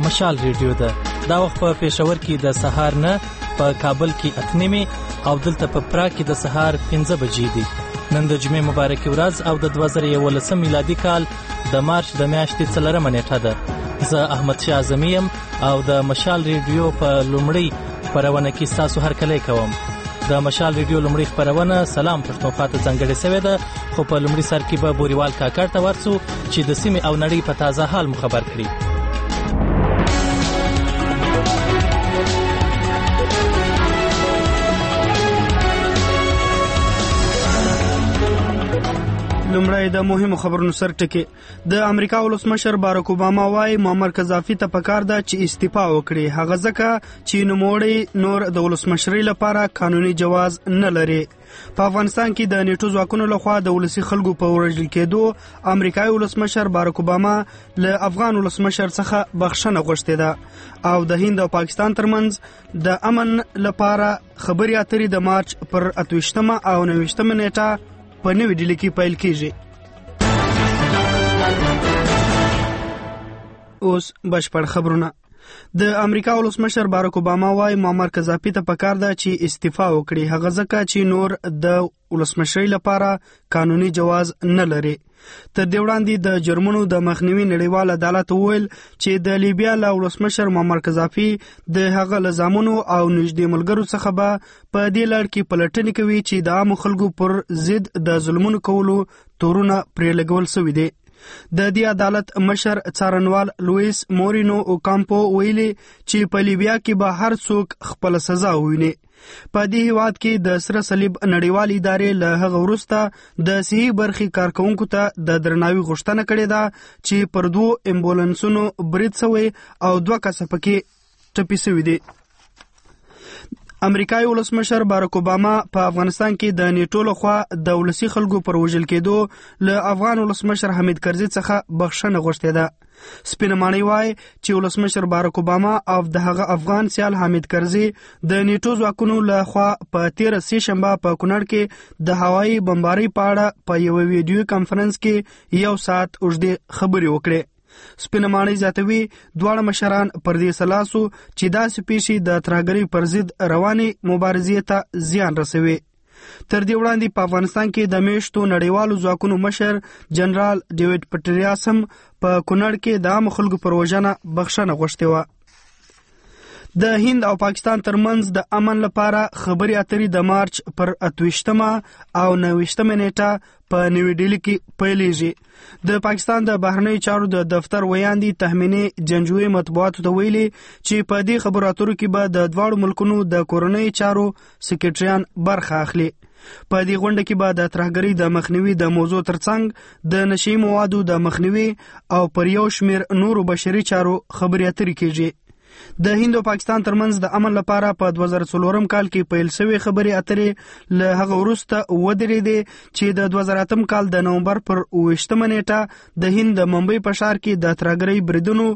مشال ریډیو ده. دا وخت په پېښور کې د سهار نه، په کابل کې 8 او دلته په پراګ کې د سهار 5 بجې دي. نن د جمعې مبارکي ورځ او د 2011 میلادي کال د مارچ د میاشتې 4 نیټه ده. زه احمد شاه اعظمي یم او د مشال ریډیو په لومړۍ خپرونه کې ستاسو هرکلی کوم. د مشال ریډیو لومړۍ خپرونه سلام پښتونخوا ته ځانګړې شوې ده، خو په لومړي سر کې به بوریوال کاکړ ته ورسو چې د سیمې او نړۍ په تازه حال مو خبر کړي. لومړی د مهمو خبرونو سر ټکی. د امریکا ولسمشر باراک اوباما وايي معمر قذافي ته پکار ده چې استعفا وکړي، هغه ځکه چې نوموړی نور د ولسمشرۍ لپاره قانوني جواز نه لري. په افغانستان کې د نیټو ځواکونو لخوا د ولسي خلکو په وژل کېدو امریکایي ولسمشر باراک اوباما له افغان ولسمشر څخه بخښنه غوښتې ده او د هند او پاکستان ترمنځ د امن لپاره خبرې اترې د مارچ پر 28 او 29 نیټه په نوې ډیلي کې پیل کیږي. اوس بشپړ خبرونه. د امریکا ولسمشر باراک اوباما وايي معمر قذافي ته پکار ده چې استعفا وکړي، هغه ځکه چې نور د ولسمشرۍ لپاره قانوني جواز نه لري. تر دې وړاندې د جرمنو د مخنیوي نړیوال عدالت وویل چې د لیبیا له ولسمشر معمر قذافي د هغه لزامونو او نږدې ملګرو څخه به په دې لړ کې پلټنې کوي چې د عامو خلکو پر ضد د ظلمونو کولو تورونه پرې لګول شوي دي. د دې عدالت مشر څارنوال لوئیس مورینو اوکامپو ویلي چې په لیبیا کې به هر څوک خپل سزا وویني. په دې هیواد کې د سره صلیب نړیوال ادارې له هغه وروسته د صحي برخې کارکونکو ته د درناوي غوښتنه کړې ده چې پر 2 امبولانسونو برید شوی او 2 کسه پکې ټپي شوي دي. امریکایي ولسمشر باراک اوباما په افغانستان کې د نیټو لخوا د ولسي خلکو پر وژل کېدو له افغان ولسمشر حمید کرزي څخه بخښنه غوښتې ده. سپینه ماڼۍ وایي چې ولسمشر باراک اوباما او د هغه افغان سیال حمید کرزي د نیټو ځواکونو لخوا په 13 شنبه په کونړ کې د هوایي بمبارۍ په اړه په یو ویډیو کانفرنس کې 1 ساعت اوږدې خبرې وکړې. سپینه ماڼۍ زیاتوي دواړه مشران پر دې سلاسو چې داسې پیښې د ترهګرۍ پر ضد روانې مبارزې ته زیان رسوي. تر دې وړاندې په افغانستان کې د میشتو نړیوالو ځواکونو مشر جنرال ډیوډ پټریاس هم په کونړ کې د عام خلکو پر وژنه بخښنه غوښتې وه. د هند او پاکستان ترمنځ د امن لپاره خبرې اترې د مارچ پر 28 او 29 نیټه په نوې ډیلي کې پیلېږي. د پاکستان د بهرنیو چارو د دفتر ویاندې تهمینې جنجوي مطبوعاتو ته ویلي چې په دې خبرو اترو کې به د دواړو ملکونو د کورنۍ چارو سکرټریان برخه اخلي. په دې غونډه کې به د ترهګرۍ د مخنیوي د موضوع ترڅنګ د نشي موادو د مخنیوي او پر یو شمیر نورو بشري چارو خبرې اترې کېږي. د هند او پاکستان ترمنځ د امن لپاره په 2004 کال کې پیل شوی خبرې اترې له هغه وروسته ودرېدې چې د 2008 کال د نومبر پر 28 نیټه د هند د ممبئی په ښار کې د ترهګرۍ بریدونو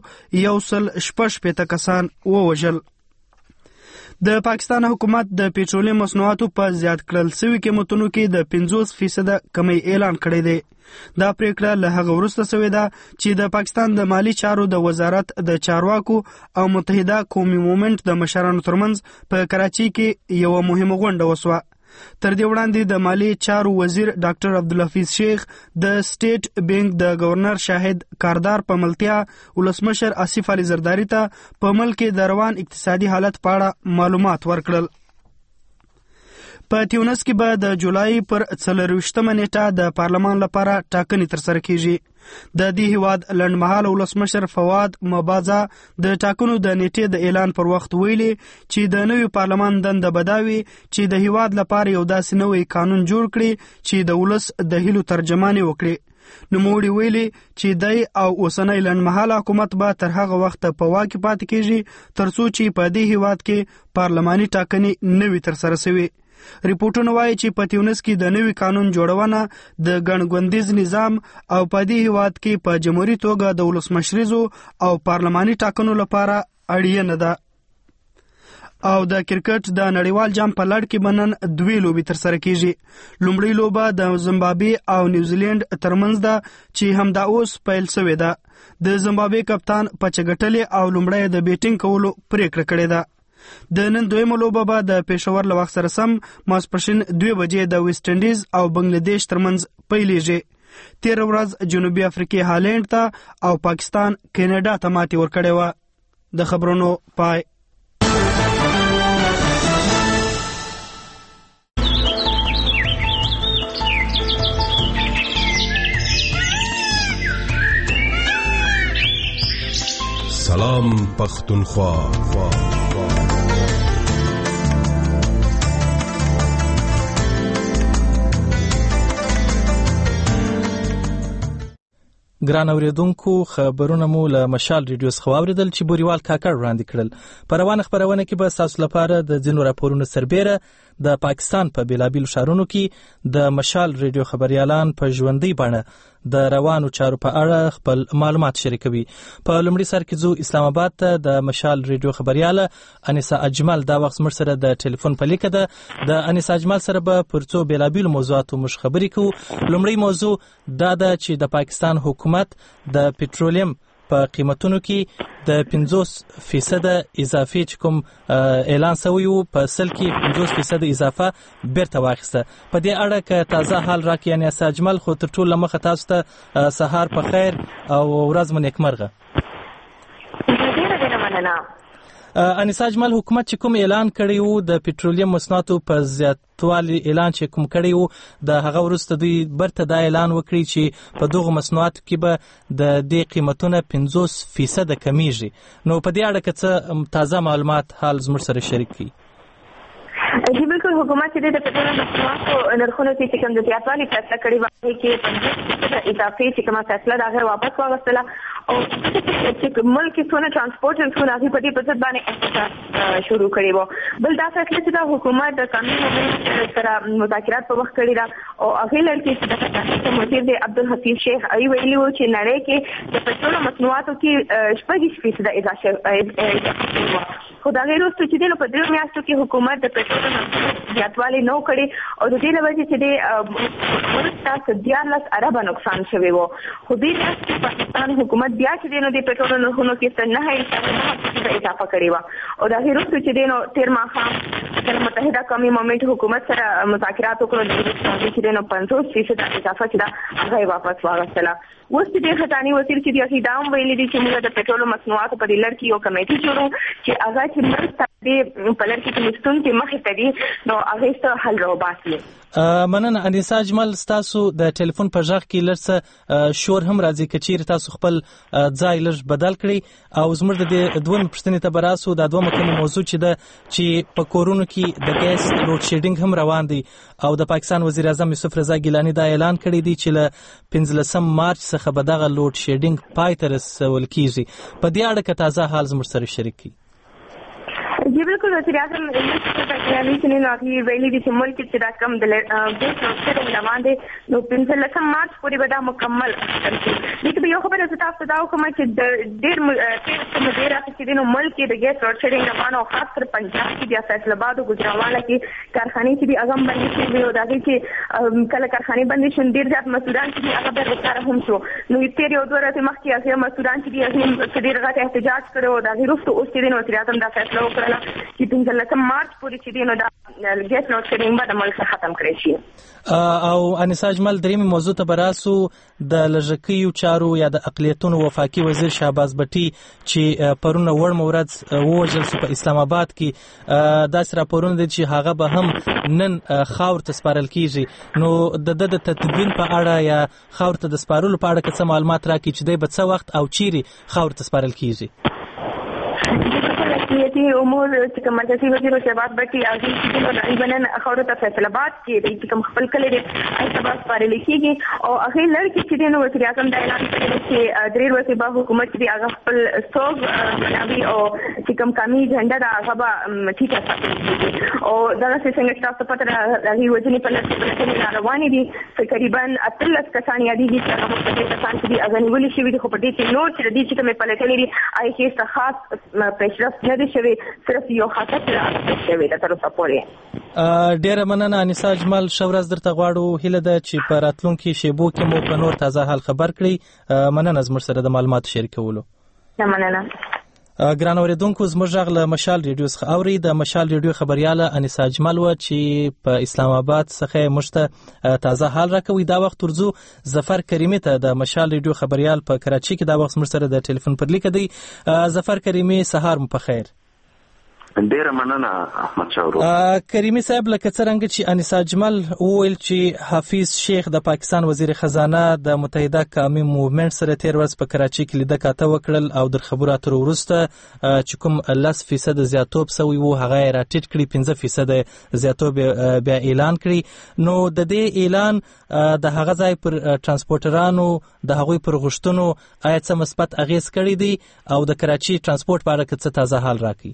160 کسان ووژل. د پاکستان حکومت د پېټرولیم مصنوعاتو په زیات کړل شوي قیمتونو کې د 50% کمی اعلان کړی دی. دا پریکړه له هغه وروسته شوې ده چې د پاکستان د مالی چارو د وزارت د چارواکو او متحده قومي مومنټ د مشرانو ترمنځ په کراچۍ کې یو مهمه غونډه وسوه. تر دې وړاندې د مالی چارو وزیر ډاکټر عبدالحفیظ شیخ د سټیټ بینک د گورنر شاهد کاردار په ملتیا ولسمشر آصف علي زرداری ته په ملک کې د روان اقتصادي حالت په اړه معلومات ورکړل. په تیونس کې به د جولای پر 24 نیټه د پارلمان لپاره ټاکنې ترسره کیږي. د دې هیواد لنډمهاله ولسمشر فواد مبازا د ټاکنو د نیټې د اعلان پر وخت ویلي چې د نوي پارلمان دنده بداوي چې د هیواد لپاره یو داسې نوی قانون جوړ کړي چې د ولس د هیلو ترجماني وکړي. نوموړي ویلي چې دای او اوسنۍ لنډمهاله حکومت به تر هغه وخت په واک کې پاتې کیږي ترڅو چې په دې هیواد کې پارلماني ټاکنې نوي ترسره شوي. ریپورټونه وایي چې په تیونس کې د نوي قانون جوړونه د ګڼګوندیز نظام او په دې هیواد کې په جمهوریت توګه د ولسمشریزو او پارلماني ټاکنو لپاره اړینه ده. او د کرکټ د نړیوال جام په لړ کې بنن 2 لوبې ترسره کیږي. لومړی لوبه د زیمبابوې او نیوزیلند ترمنځ ده چې همدا اوس پیل شوې ده. د زیمبابوې کپتان پچګټلې او لومړی د بیټینګ کولو پریکړه کړې ده. د نن دویمه لوبه به د پېښور له وخت سره سم ماسپښین 2 بجې د ویسټ انډیز او بنگلاديش ترمنځ پیلېږي. تیر ورځ جنوبي افریقا هالند ته او پاکستان کینیډا ته ماتې ورکړې وه. د خبرونو پای. سلام پختونخوا. ګران اوریدونکو، خبرونه مو له مشال ریډیو څخه واوریدل چې بوریوال کاکړ وړاندې کړل. په روانه خبرونه کې به تاسو لپاره د ځینو راپورونو سربېره د پاکستان په بیلابیلو ښارونو کې د مشال ریډیو خبريالان په ژوندۍ بڼه د روانو چارو په اړه خپل معلومات شریکوي. په لومړي سر کې ځو اسلام آباد ته. د مشال ریډیو خبرياله انیسا اجمل دا وخت موږ سره د ټلیفون په لیکه ده. د انیسا اجمل سره به پر څو بیلابیلو موضوعاتو موږ خبرې کوو. لومړی موضوع دا ده چې د پاکستان حکومت د پټرولیم په قیمتونو کې د 50% اضافه چې کوم اعلان شوی وو په سل کې 50% اضافه بیرته واخیسته. په دې اړه که تازه حال راکړي یعنی اجمل، خو تر ټولو مخه تاسو ته سهار په خیر او ورځ مو نیکمرغه. ډیره مننه. انیسا اجمل، حکومت چې کوم اعلان کړی وو د پټرولیم مصنوعاتو په زیاتوالي اعلان چې کوم کړی وو، د هغه وروسته دوی برته دا اعلان وکړي چې په دغه مصنوعاتو کې به د دې قیمتونه 50% کمیږي. نو په دې اړه که څه تازه معلومات حال زموږ سره شریک کړي. جی بالکل، حکومت چې د پټرول مصنوعاتو نرخونو کې کوم د زیاتوالي فیصله کړې وه چې 50% اضافه چې کومه فیصله د هغه واپس واغستله او چې ملک کې څونه ترانسپورټ څونه هغه په دې په ضد باندې احتجاج شروع کړی وو. بل دا فیصله چې د حکومت د قانون سره مذاکرات په وخت کړی دا او هغه لړ کې چې مدیر دی عبدالحفیظ شیخ ای ویلي وو چې نړۍ کې د پټرول مصنوعاتو کې 40% اضافه خو دا غیر وروسته چې د په دې میاشتو کې حکومت د پټرول زیاتوالی نو کړي او د دې لپاره چې د ورسته 14 ارب نقصان شوی وو. خو دې میاشتې پاکستان حکومت بیا چې د پټرول نرخونو کې نه اضافه کړې وه او دا غیر وروسته چې د تیر ماښام د متحده قومي مومنټ حکومت سره مذاکرات وکړل چې د 50% اضافه چې دا هغه واپس واغستله. اوس د خزاني وزیر چې د اقدام ویلي دي چې موږ د پټرول مصنوعاتو په لړ کې یو کمیټه جوړو چې هغه چې مرسته دې په لړ کې مستون کې مخې ته دي نو هغه څه حل راوباسي. مننه انیسا اجمل، تاسو د ټلیفون په ژغ کې لږ شور هم راځي. که چیرې تاسو خپل ځای لږ بدل کړئ او زموږ د دې دوه پوښتنې ته براسو د دوه مکمل موضوع چې په کورونو کې د ګیس لوډ شیډینګ هم روان دی او د پاکستان وزیر اعظم یوسف رضا ګیلانی دا اعلان کړی دی چې له 15 مارچ څخه به دغه لوډ شیډینګ پای ته رسول کیږي. په دې اړه که تازه حال زموږ سره شریک کړئ. جی بالکل، وزیر اعظم یوسف ویلي دي چې ملک کې دا کم د ګیس لوډ شیډینګ روان دی نو 15 مارچ پورې به دا مکمل کړي. یو خبره زه تاسو ته دا وکړم چې د ډېر چې د ملک کې د ګیس لوډ شیډینګ روان او خاص کر پنجاب کې بیا فیصل آباد او ګوجرانواله کې کارخانې چې دي هغه هم بندې شوي او د هغې چې کله کارخانې بندې شوې ډېر زیات مسؤلان چې دي هغه بیا بېکاره هم شو. نو تېر یو دوه ورځې مخکې هغې مسؤلان چې دي هغې ډېر غټ احتجاج کړی او د هغې وروسته اوس چې دی نو وزیر اعظم دا فیصله وکړله چې 15 مارچ پورې چې دی نو دا ګیس لوډ شیډینګ به د ملک ختم کړی شي. او انیسا اجمل، درېیمې موضوع ته به راسو. د لږکیو چارو یا د اقلیتونو وفاقي وزیر شهباز بټي چې پرونه وړمه ورځ ووژل شو په اسلام آباد کې، داسې راپورونه دي چې هغه به هم نن خاور ته سپارل کیږي. نو د تدوین په اړه یا خاور ته د سپارلو په اړه که څه معلومات راکړي چې دی به څه وخت او چیرې خاور ته سپارل کیږي؟ اقلیتي امور چې کوم مرکزي وزیر شهباز بټي هغه چې بنن خاور ته فیصل آباد کې چې کوم خپل کلی دی هغه سپارل کیږي او هغه لړ کې چې نو وزیر اعظم دا اعلان کړی چې درې ورځې به حکومت دی هغه خپل سوګ بناوي او چې کوم قومي جنډا دا هغه به ټیټه ساتي او دا څنګه تاسو پته راغی وځنی په لټه روانې دي تقریبا 13 کسان یادېږي چې هغه په دې کسان کې هغه نیولې شوی دي خو په دې کې نور چې دې چې کومه پلټنې دي آی کې څه خاص پیشرفت نه دي شوی پورې صرف یو خاطر راځي تر اوسه پورې. ډیره مننه انیسا اجمل، ښه ورځ درته غواړو. هیله ده چې په راتلونکي شیبو کې مو په نور تازه حال خبر کړئ. مننه زموږ سره د معلوماتو شریکولو. مننه. ګران اوریدونکو، زموږ غږ له مشال ریډیو څخه اوري. د مشال ریډیو خبرياله انیسا اجمل و چې په اسلام آباد څخه موږ ته تازه حال راکوي. دا وخت ورځو ظفر کریمی ته د مشال ریډیو خبريال په کراچي کې دا وخت موږ سره د ټلیفون پر لیک دی. ظفر کریمی، سهار مو په خیر. ډیره مننه احمد شاورو. کریمی صاحب، لکه څنګه چې انیسا اجمل وویل چې حافظ شیخ د پاکستان وزیر خزانه د متحده قومي موومنټ سره تیر ورځ په کراچي کې لیدنه کاته وکړل او د خبرو اترو وروسته چې کوم 10% زیاتوب سوی وو هغه راټیټ کړی، 5% زیاتوب بیا اعلان کړی. نو د دې اعلان د هغه ځای پر ترانسپورټرانو د هغوی پر غوښتنو آیا څه مثبت اغیز کړی دی او د کراچي ترانسپورټ په اړه څه تازه حال راکړي؟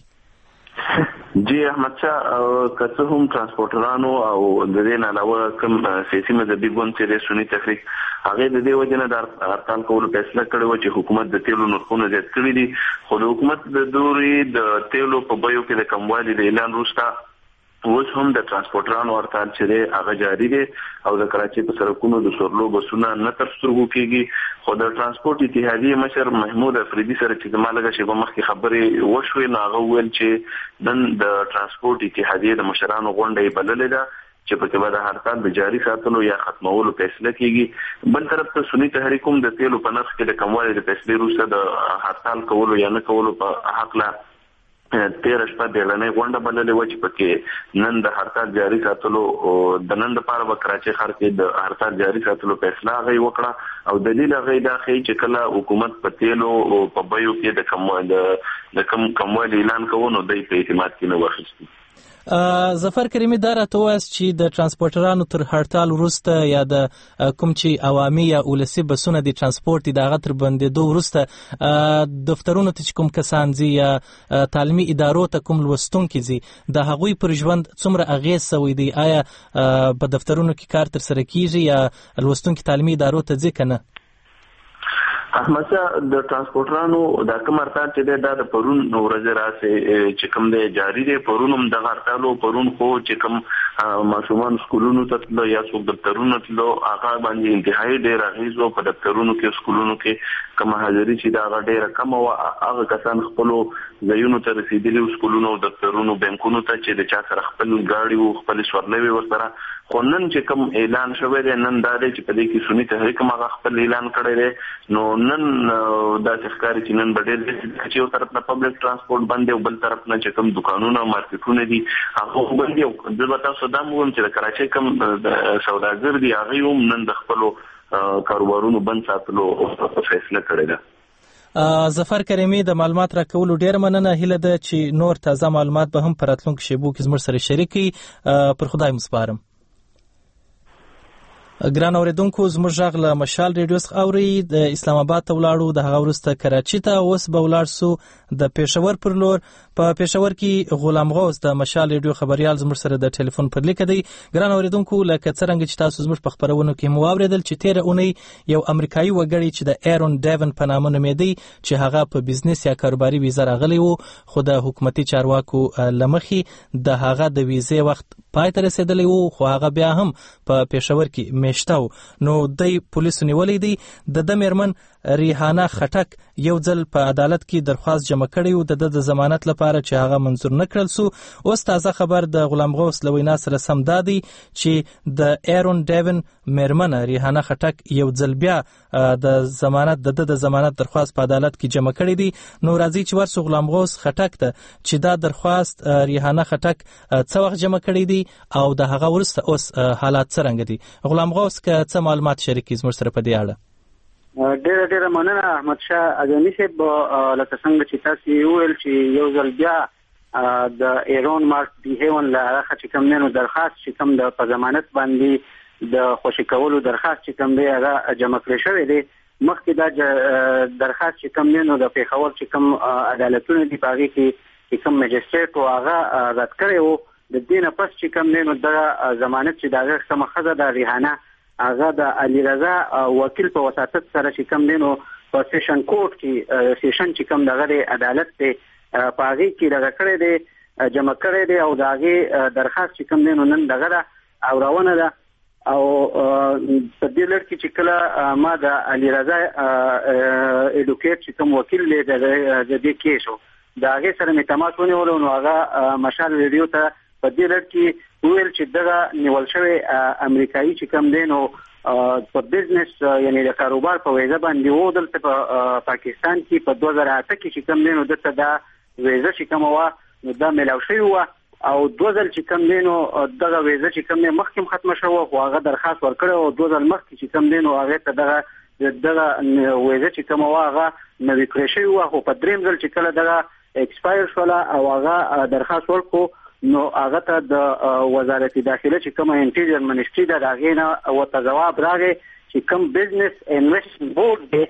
جی احمد شاه، که هم ترانسپورټرانو او د دې نه علاوه کوم سیاسي مذهبي ګوند چې سنی تحریک هغه د دې وجه نه د هړتال کولو فیصله کړې و چې حکومت د تیلو نرخونه زیات کړي دي. خو د حکومت د دوري د تیلو په بیو کې د کموالي د اعلان وروسته اوس هم د ترانسپورټرانو هړتال چې هغه جاری دی او د کراچي په سړکونو د سورلو بسونه نه تر سترګو کېږي. خو د ترانسپورټ اتحادیې مشر محمود افریدي سره چې د مالګه شیبه مخکې خبرې وشوې نو هغه وویل چې نن د ترانسپورټ اتحادیې د مشرانو غونډه یې بللې ده چې په کې به د هړتال د جاري ساتلو یا ختمولو فیصله کیږي. بل طرف ته سنی تحریک هم د تیلو په نرخ کې د کموالي د فیصلې وروسته د هړتال کولو یا نه کولو په حق لا 13 شپه د اعلانې غونډه بللې و چې پکې نن د هړتال جاري ساتلو د نن لپاره به کراچي ښار کې د هړتال جاري ساتلو فیصله غي وکړه او دلیل غي دا خي چې کله حکومت په تیلو په بیو کې د کموالي اعلان کوي نو د اعتماد کې نه واخیستي. ظفر کریمی، دا راته وایست چې د ترانسپورټرانو تر هړتال وروسته یا د کوم چې عوامي یا ولسي بسونه د ترانسپورت د هغه تر بندېدو وروسته دفترونو ته کوم کسان ځي یا تعلیمي ادارو ته کوم لوستونکي ځي د هغوی پر ژوند څومره اغیز سوی دی؟ آیا په دفترونو کې کار تر سره کیږي یا لوستونکي تعلیمي ادارو ته ځي که نه؟ احمد شاه، د ترانسپورټرانو د کوم هړتال چې د پرون ورځ راځي چې کوم دی جاری دی، پرون هم د هړتالو پرون خو چې کوم ماشومان سکولونو ته تلو یا څوک دفترونو تلو هغه باندې انتهایی ډیر اغیز و. په دفترونو کې سکولونو کې کوم حاضري چې دا ډیره کم و، هغه کسان خپل ځایونو ته رسیدلي سکولونو او دفترونو بانکونو ته چې د چا سره خپل گاډي او خپل سورلوي ورسره. خو نن چې کوم اعلان شوی دی نن دا دی چې په دې کې سنی تحریک هغه خپل اعلان کړی دی. نو نن دا ښکاري چې نن به ډېر چې یو طرف نه پبلک ترانسپورټ بند دی او بل طرف نه چې کوم دکانونه او مارکیټونه دي هغه بند دي. زه به تاسو دا ووایم چې د کراچۍ کوم سوداګر دي هغوی هم نن د خپلو کاروبارونو بند ساتلو فیصله کړې ده. ظفر کریمی، د معلومات راکولو ډیر مننه. هیله ده چې نور تازه معلومات به هم په راتلونکو شیبو کې زموږ سره شریک کړي. پر خدای مسپارم. ګران اوریدونکو، زموږ غږ له مشال ریډیو څخه اوري. د اسلام آباد ته ولاړو، د هغه وروسته کراچي ته، اوس به ولاړ سو د پېښور پر لور. په پېښور کې غلام غوث د مشال ریډیو خبريال زموږ سره د ټلیفون پر لیک دی. ګران اوریدونکو، لکه څنګه چې تاسو زموږ په خبرونو کې مو واوریدل چې تیر اونۍ یو امریکایي وګړی چې د ایرون ډیون په نامه نومیدي چې هغه په بزنس یا کاروباري ویزه راغلی وو، خو د حکومتي چارواکو لمخې د هغه د ویزې وخت پای ته رسیدلی وو، خو هغه بیا هم په پېښور کې میشته و. نو د پولیسو نیولې دي. د میرمن ریحانه خټک یو ځل په عدالت کې درخواست جمع کړی و د ضمانت لپاره چې هغه منظور نه کړل سو. اوس تازه خبر د غلام غوث له وینا سره سم دادی چې د ایرون ډیون میرمن ریحانه خټک یو ځل بیا د ضمانت درخواست په عدالت کې جمع کړی دی. نو راځي چې ورسو غلام غوث خټک ته چې دا درخواست ریحانه خټک څه وخت جمع کړی دی او د هغه وروسته اوس حالات څرنګه دي. غلام غوث که څه معلومات شریکي زموږ سره په دې اړه؟ ډیره مننه احمد شاه اجاني صاحب. لکه څنګه چې تاسو ویل چې یو ځل بیا د ایرون مارک دی هیون له هغه چې کوم نو درخواست چې کوم د په ضمانت باندې د خوشی کولو درخواست چې کوم دی هغه جمع کړی شوی دی. مخکې دا درخواست چې کوم نو د پیښور چې کوم عدالتونه دی په هغه کې کوم مجستریټ او هغه رد کړی وو. د دې نه پس چې کوم نو د ضمانت چې دا سم خزه د ریحانه هغه د علي رضا وکیل په وساتت سره چې کوم دینو په سیشن کورټ کې سیشن چې کوم دغه عدالت ته په هغه کې دغه کړی دی جمع کړی دی او د هغه درخواست چې کوم دی نو نن دغه او روانه ده او په دې لړ کې چې کله ما د علي رضا اډوکیټ چې کوم وکیل دی د دې کیسو د هغه سره مې تماس ونیولو نو هغه مشال ریډیو ته په دې لړ کې ویل چې دغه نیول شوی امریکایي چې کوم دی نو په بزنس یعنی د کاروبار په ویزه باندې و دلته په پاکستان کې په 2008 کې چې کوم دی نو دلته دا ویزه چې کوم و نو دا ملاو شوی و او 2000 چې کوم دی نو دغه ویزه چې کوم دی مخکې ختم شو او هغه درخواست ورکړ او 2000 مخکې چې کوم دی نو هغه ته دغه ویزه چې کوم و هغه نوې کړی شوی و او په دریم ځل چې کله دغه ایکسپایر شوله او هغه درخواست ورکړو نو هغه ته د وزارت داخله چې کوم انټیریور منیسټری د هغه نه او ته جواب راغی چې کوم بزنس انویسټمنټ بورډ دی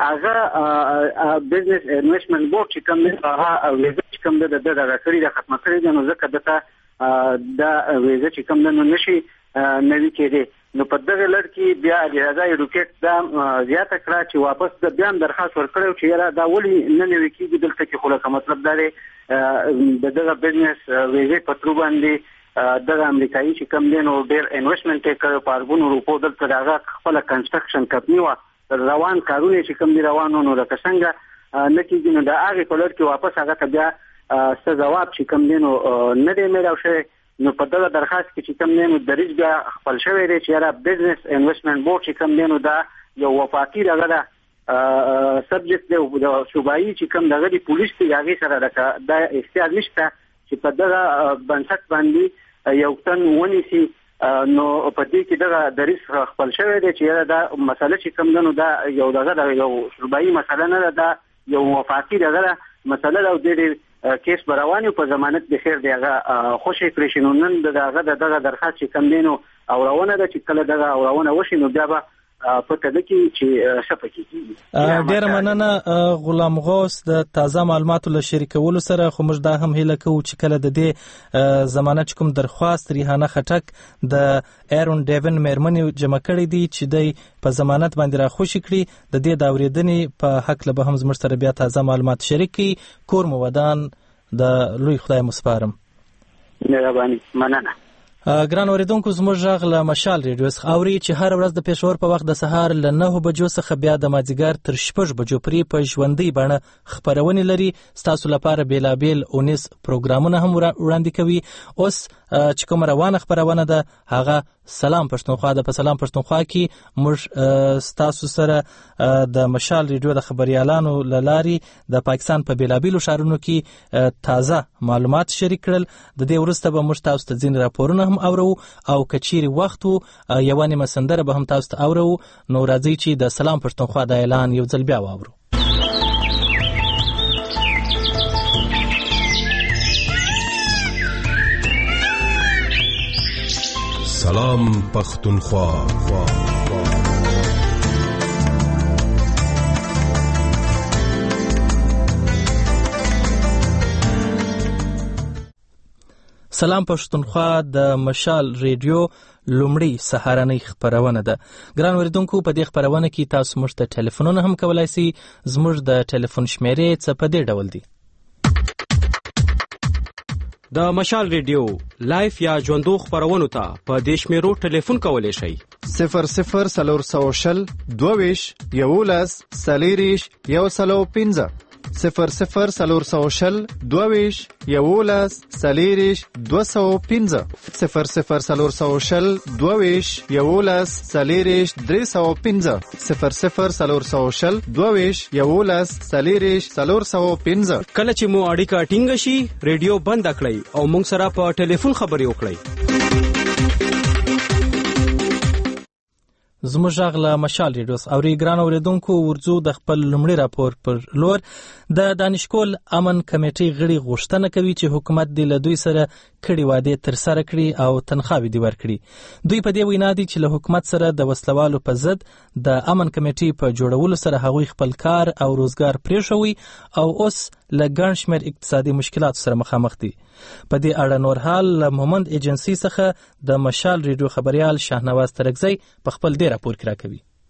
هغه بزنس انویسټمنټ بورډ چې کوم دی هغه ویزه چې کوم دی د راکړې د ختمه کړې ده نو ځکه دته دا ویزه چې کوم دی نو نشي نوي کېدی نو په دغه لړ کې بیا علي رضا اډوکیټ دا زیاته کړه چې واپس د بیا درخواست ورکړو چې یاره دا ولې نه نوي کېږي دلته کې خو لکه مطلب دا دی دغه بزنس ویزه په تر باندې دغه امریکایي چې کوم دی نو ډېر انویسټمنټ یې کړ په اربونو روپو دلته دغه خپل کنسټرکشن کمپنی و روان کارونه چې کوم دی روانو نو لکه څنګه نه کېږي نو د هغې په لړ کې واپس هغه ته بیا څه ځواب چې کوم دی نو نه دی میلاو شوی نو په دغه درخواست کې چې کوم دی نو دریځ بیا خپل شوی دی چې یاره بزنس انویسټمنټ بورډ چې کوم دی نو دا یو وفاقي دغه ده سبجیکټ دی د صوبایي چې کوم دغه دی پولیس دی هغې سره دا اختیار نشته چې په دغه بنسټ باندې یو تن ونیسي نو په دې کې دغه دریځ خپل شوی دی چې یاره دا مسله چې کوم دی نو دا یو دغه یو صوبایي مسله نه ده دا یو وفاقي دغه مسله ده او ډېرې کیس به روان په ضمانت د خیر دی هغه خوشې کړی شي نو نن دغه درخواست چې کوم دی نو اورونه ده چې کله دغه اورونه وشي نو بیا به پته ده چې څه پکې کېږي. ډېره مننه غلام غوث د تازه معلوماتو له شریکولو سره خو موږ دا هم هیله کوو چې کله د دې ضمانت چې کوم درخواست ریحانه خټک د ایرون ډیون مېرمنې جمع کړی دی چې دی په ضمانت باندې راخوشي کړي د دې د اورېدنې په هکله به هم زموږ سره بیا تازه معلومات شریک کړي. کور مو ودان د لوی خدای مسپارم. مهرباني مننه. ګران اوریدونکو زموږ غږ له مشال ریډیو څخه اوري چې هر ورځ د پېښور په وخت د سهار له 9 بجو څخه بیا د مازدیګر تر 6 بجو پورې په ژوندۍ بڼه خپرونې لري. ستاسو لپاره بیلابیل اونیز پروګرامونه هم وړاندې کوي. اوس چې کوم روانه خپرونه ده هغه سلام پښتونخوا ده. په سلام پښتونخوا کې موږ ستاسو سره د مشال ریډیو د خبريالانو لارې د پاکستان په بیلابیلو ښارونو کې تازه معلومات شریک کړل. د دې وروسته به موږ تاسو ته ځینې راپورونه هم اورو او کچيري وخت یو نیمه سندره به هم تاسو ته اورو. نو راځي چې د سلام پښتونخوا د اعلان یو ځل بیا واورو. سلام پختونخوا. سلام پښتونخوا د مشال ریډیو لومړی سهارنۍ خبرونه ده. ګران اوریدونکو په دې خبرونه کې تاسو موږ ته ټلیفونونه هم کولای شئ. زموږ د ټلیفون شمیرې څه په دې ډول دي: د مشال ریډیو لایف یا ژوندو خبرونو ته په دې شمیرو ټلیفون کولی شئ: 00 22 11 40 115 00 420 22 11 40 215 00 420 22 11 40 315 00 420 22 11 40 415. کله چې مو اړیکه ټینګه شي ریډیو بند کړئ او موږ سره په ټلیفون خبرې وکړئ. زموږ غږ له مشال ریډیو اوري. ګران اوریدونکو ورځو د خپل لومړي راپور پر لور. د دانشکول امن کمیټې غړي غوښتنه کوي چې حکومت د لدوی سره کړي وعده تر سره کړي او تنخواوي دی ورکړي. دوی په دې وینا دي چې له حکومت سره د وسلوالو په ضد د امن کمیټې په جوړولو سره هغوی خپل کار او روزګار پریښوي او اوس له ګڼ شمېر اقتصادي مشکلاتو سره مخامخ دي. په دې اړه نور حال له مومند ایجنسی څخه د مشال ریډیو خبريال شاهنواز ترکزی په خپل دې راپور کې راکوي.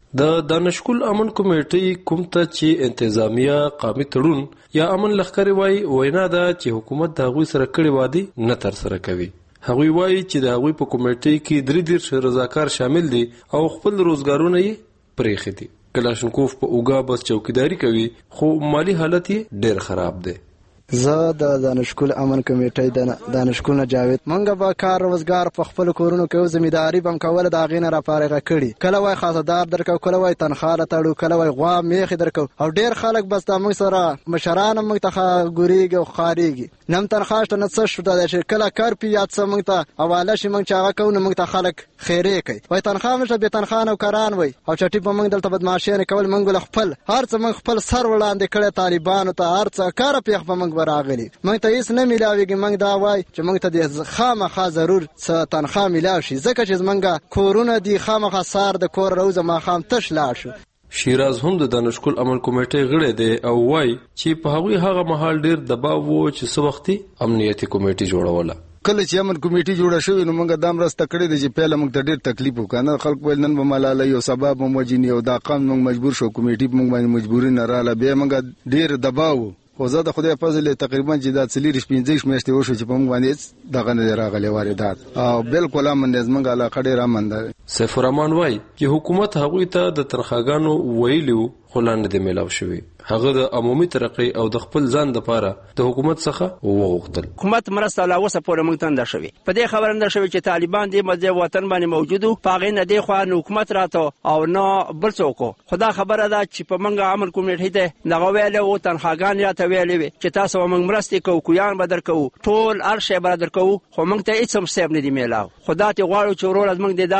د دانشکول امن کمیټې کوم ته چې انتظامیه قامي تړون یا امن لخرې وای وینا ده چې حکومت د هغوی سره کړي وعده نه تر سره کوي. هغوی وایي چې د هغوی په کمیټې کې 33 رضاکار شامل دي او خپل روزګارونه یې پرېښي دي. کلاشنکوف په اوګا بس چوکیداری کوي خو مالی حالت یې ډېر خراب دی. زه د دانشکول امن کمیټې د دانشکول نه جاوید منګه به کار روزګار په خپل کورونو کې زمینداری بم کوله د غینه را فارغه کړي کله وای خاصدار درکو کله وای تنخواه تړو کله وای غوا میخ درکو او ډیر خلک بس د موږ سره مشران موږ ته ګوريږي او خاريږي نم تنخواه ته نه څه شو د کله کار پیات څه موږ ته حواله شي موږ چاغه کو نه موږ ته خلک خیره کوي وای تنخواه مشه به تنخواه نو کران وای او چټي په موږ دلته بدمعشي نه کول موږ خپل هر څه موږ خپل سر وړاندې کړي طالبانو ته هر څه کار پیخ په موږ راغلي موږ ته هیڅ نه ملاويږي موږ دا وای چې موږ ته د خامخا ضرور څه تنخواه ملاوي شي ځکه چې موږ کورونه دي خامخا سار د کور روزه ما خام تش لاړ شو. شیراز هم د دانشکول امن کمیټې غړی دی او وای چې په هغوی هغه مهال ډیر دباو وو چې څه وختي امنیتي کمیټې جوړوله. کله چې امن کمیټې جوړه شوې نو موږ دا مرسته کړې ده چې پهله موږ ته ډېر تکلیف وکړ خلک ویل نن به ملاله یو سبب موجینی او دا قام موږ مجبور شو کمیټې موږ باندې مجبوري نه رااله بیا موږ ډېر دباو خو زه د خدای فضل تقریبا چې دا 45 میاشتې وشو چې په موږ باندې دغه نه راغلی واردات او بالکل امن زموږ علاقه ډېر امن ده. سیف الرحمن وای چې حکومت هغوی ته د تنخواګانو ویلو خو لاندې د میلاو شوی هغه د عمومي ترقی او د خپل ځان لپاره د حکومت څخه وغوښتل. حکومت مرسته لا وسه پورې موږ ته نه شوی په دې خبره نه شوی چې طالبان دې مزه وطن باندې موجودو پاغې نه دی خو حکومت راته او نه بل څوک خدا خبره ده چې په منګه عمل کمیټې ته دغه ویلې او تنخواګان یا ته ویلې چې تاسو موږ مرسته کوو کویان بدر کوو ټول ارشه بدر کوو خو موږ ته هیڅ هم سیب نه دی میلاو خدا ته غواړو چې ورور از موږ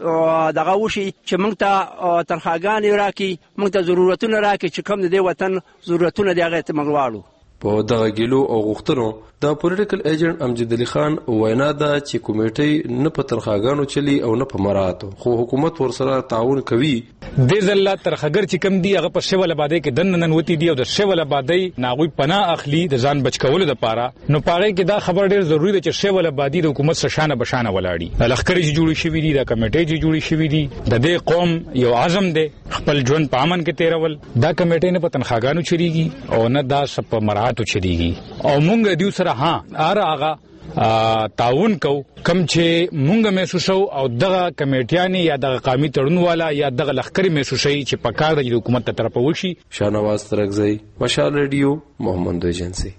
دا دغه وشي چې موږ ته تنخواګان راکې موږ ته ضرورتونه راکې چې کوم د وطن ضرورتونه دی هغه ته موږ غواړو. په دغه ګیلو او غوښتنو د پولیټیکل ایجنټ امجد علي خان وینا ده چې کمیټې نه په تنخواګانو چلی او نه په مراتو خو حکومت ورسره تعاون کوي. د زله ترخګر چې کم دی هغه په شیول آبادی کې دنن وتی دی او د شیول آبادی ناغوی پناه اخلي د ځان بچ کولو لپاره نو پاره کې دا خبر ډیر ضروری ده چې شیول آبادی د حکومت سره شانه بشانه ولاړی لخرې چې جوړی شوی دي د کمیټې چې جوړی شوی دي د دې قوم یو عزم دی خپل ژوند په امن کې تیرول دا کمیټې نه په تنخواګانو چریږي او نه دا سپ مراتو چریږي او مونږ دیو سره ها هغه تعاون کو کم چې مونږ محسوسو او دغه کمیټیانی یا دغه قومي تړون والا یا دغه لخرې محسوسي چې په کار د حکومت ته طرف وشي. شاهنواز ترکزئی مشال ریډیو محمد ایجنسی.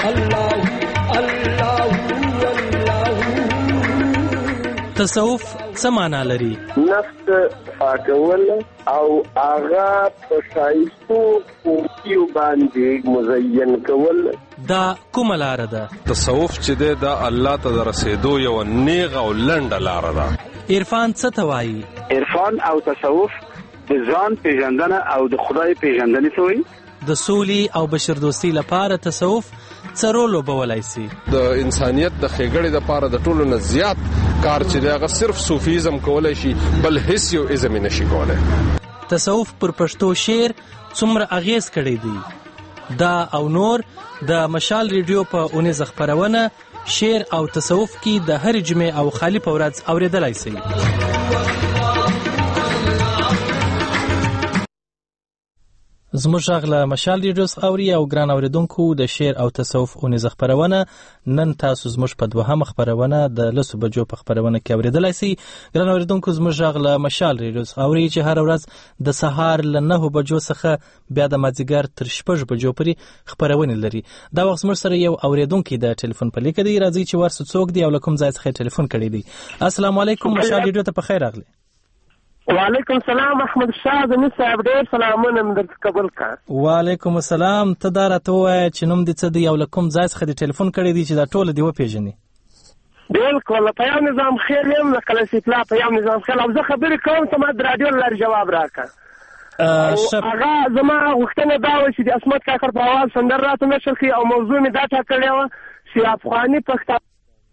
تصوف څه معنا لري؟ نفس پاکول او آغا په شایستو خوبیو باندې مزین کول دا کومه لاره ده؟ تصوف چې ده الله ته د رسیدو یو نیغه او لنډه لاره ده. عرفان څه ته وایي؟ عرفان او تصوف د ځان پیژندنه او د خدای پیژندنې ته وایي. د سولي او بشردوستي لپاره تصوف څه رول لوبولی سي؟ د انسانیت د ښېګړې دپاره د ټولو نه زیات کار چې دی هغه صرف صوفیزم کولی شي بل هیڅ یو ازم یې نشي کولی. تصوف پر پښتو شعر څومره اغیز کړی دی؟ دا او نور د مشال ریډیو په اونیزه خپرونه شعر او تصوف کې د هر جمعې او خالی په ورځ اورېدلی سي. زموږ غږ له مشال ریډیو څخه اوري او ګران اوریدونکو د شعر او تصوف اونیزه خپرونه نن تاسو زموږ په دوهمه خپرونه د 10 بجو په خپرونه کې اوریدلای شئ. ګران اوریدونکو زموږ غږ له مشال ریډیو څخه اوري چې هر ورځ د سهار له 9 بجو څخه بیا د مازیګر تر 6 بجو پورې خپرونه لري. دا وخت زموږ سره یو اوریدونکو د ټلیفون په لیک دی. راځي چې ورسره څوک دی او کوم ځای څخه ټلیفون کړی دی. السلام علیکم مشال ریډیو ته په خیر راغلی. وعلیکم السلام احمد شاه زمي صاحب ډېر سلامونه درته قبول کړه. وعلیکم السلام. ته دا راته وایې چې نوم دې څه دی او له کوم ځای څخه دې ټلیفون کړی دی چې دا ټول دې وپېژني؟ بالکل پیام نظام خیر یم له کلاسي اطلاع پیام نظام خیر او زه خبرې کوم ته ما د رادیو لارې جواب راکړه. هغه زما غوښتنه دا وه چې د عصمت کاکړ په اواز سندر راته نشر کړي او موضوع مې دا ټاکلې وه چې افغاني پښتانه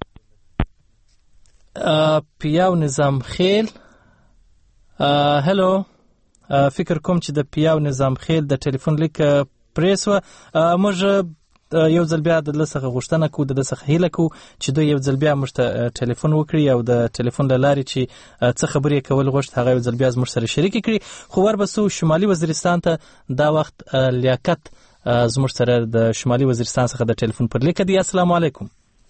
پیاو نظام خیل هلو فکر کوم چې د پیاو نظام خیل د ټلیفون لیک پریس و موږ یو ځل بیا د لسخه غوښتنه کو د لسخه هیله کو چې دوی یو ځل بیا موږ ته ټلیفون وکړي او د ټلیفون له لارې چې څه خبرې کول غوښت هغه یو ځل بیا زموږ سره شریک کړي. خو وربسو شمالي وزیرستان ته دا وخت لیاقت زموږ سره د شمالي وزیرستان څخه د ټلیفون پر لیک دی. السلام علیکم.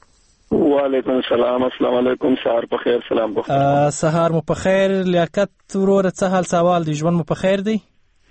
وعلیکم السلام. السلام علیکم. سهار په خیر. سلام په خیر. سهار مو په خیر. لیاقت وروره څه حال سوال دی؟ ژوند مو په خیر دی؟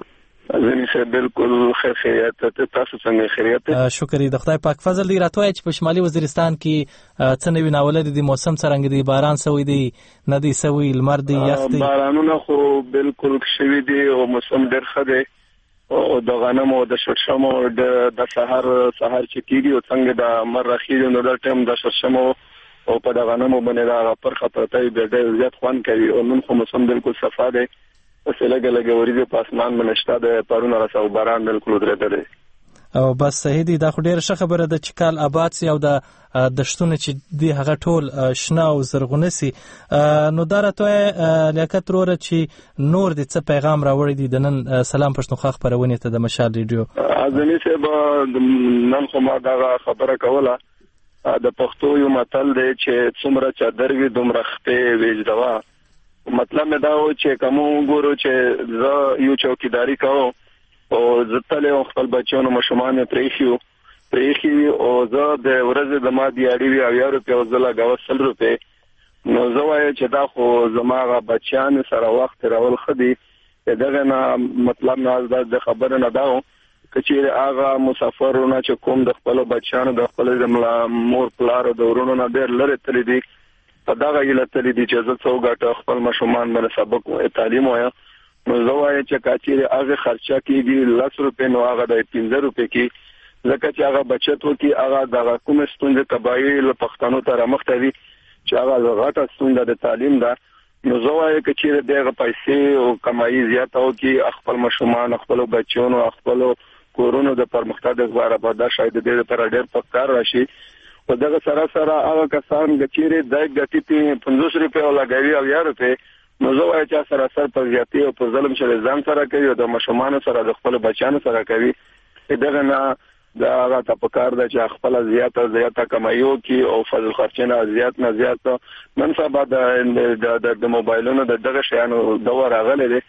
زنی سه بالکل خیریت. تاسو څنګه خیریت؟ شکر د خدای پاک فضل دی. راته چې په شمالي وزیرستان کې څه نوی ناولد دي؟ موسم څنګه دی؟ باران سوی دی؟ نه دی سوی؟ لمر دی؟ یخ دی؟ بارانونه خو بالکل شوی دی او موسم ډېر ښه دی او د غنمو د شړشمو د سحر چې کیږي او څنګه د مر راخیږي نو د ټیم د شړشمو او په د غنمو باندې دا پر خطرته ډېر زیات خوان کوي او نن خو موسم بالکل صفا دی. پس لګه ورېږي په اسمان باندې شته د پرونه راځو باران بالکل درېدل او بس صحیح دی. دا خو ډېر ښه خبره ده چې کال آباد سي او د دشتونه چې دی هغه ټول شنه او زرغونه سي. نو دا راته لیاقت وروره چې نور د څه پیغام راوړی دی د نن سلام پښتونخوا خپرونې ته د مشال ریډیو؟ ازمي صاحب نن خو ما دا خبره کوله د پښتو یو متل دی چې څومره چادر وي دومره خپې ویجدوا. مطلب مې دا و چې کوم ګورو چې زه یو چوکیداری کوم او زه تل خپل بچو مشمان پریخي او زه د ورځې د ما دیاړي وی او یو روپیا زله غو 100 روپیا. نو زه وایم چې دا خو زماغه بچیان سره وخت راول خدي دغه نه مطلب نه د خبره نه داو چې هغه مسافرونه چې کوم د خپل بچیانو د خپل مور پلار د ورونو نه ډېر لري تل دي په دا غیله تل دي چې زه څو غټه خپل مشومان باندې سبق او تعلیم وایم. نو زه وایم چې کاچیر هغه خرچه کیږي 100 روپیا نو هغه د 15 روپیا کې ځکه چې هغه بچت وکي هغه د کوم ستونزې قبایل پښتنو ته رامختوي چې هغه غټه ستونزه د تعلیم ده. نو زه وایم چې دغه پیسې او کمایي زیاته او کې خپل مشومان خپل بچونو خپل کورونو د پرمختګ لپاره په دا شاید د لپاره ډېر پکار راشي. په دغه سره هغه کسان چې د ګټې 50 روپیا لګوي او 1 روپیا نو زه وایم چې سره په زیاتی او په ظلم سره ځان سره کوي او د مشومان سره د خپل بچانو سره کوي. دغه نه دا هغه ته پکار ده چې خپل زیاته کمایو کې او فضل خرچنه زیات نن سبا د موبایلونو دغه شیانو دور راغلی دی.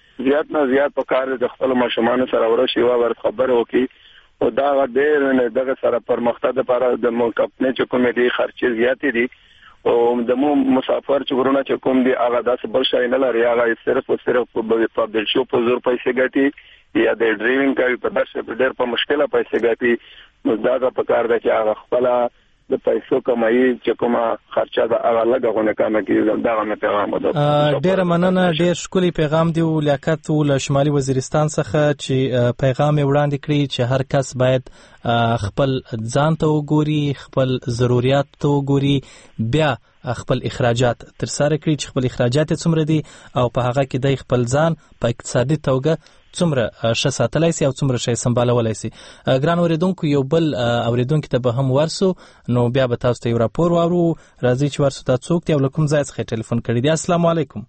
زیات پکار د خپل مشومان سره ورشي او خبر وکي او دا ډېر دغه سره پرمختګ لپاره د کمپنی چې کومې خرچې زیاتې دي او د مسافر چې ورونه چې کوم دی هغه داس بل شای نه لري هغه صرف په بل شو په زور پیسې ګټي یا د ډرایوینګ کوي په داسې ډېر په مشکله پیسې ګټي. نو دا په کار ده چې هغه خپل د پیسو کمایي چې کومه خرچه ده هغه لګونه کمه کیږي. دا غو پیغام ده. ډېر مننه. ډېر ښکلی پیغام دی لیاقت ول شمالي وزیرستان څخه چې پیغام وړاندې کړی چې هر کس باید خپل ځان ته وګوري خپل ضرورت ته وګوري بیا خپل اخراجات تر سره کړي چې خپل اخراجات څومره دي او په هغه کې د خپل ځان په اقتصادي توګه څومره ښه ساتلای سي او څومره شي سمبالولای سي. ګران اوریدونکو یو بل اوریدونکو ته به هم ورسو نو بیا به تاسو ته یو راپور واورو. راځي چې ورسو ته څوک دی او کوم ځای څخه ټلیفون کړی دی. السلام علیکم.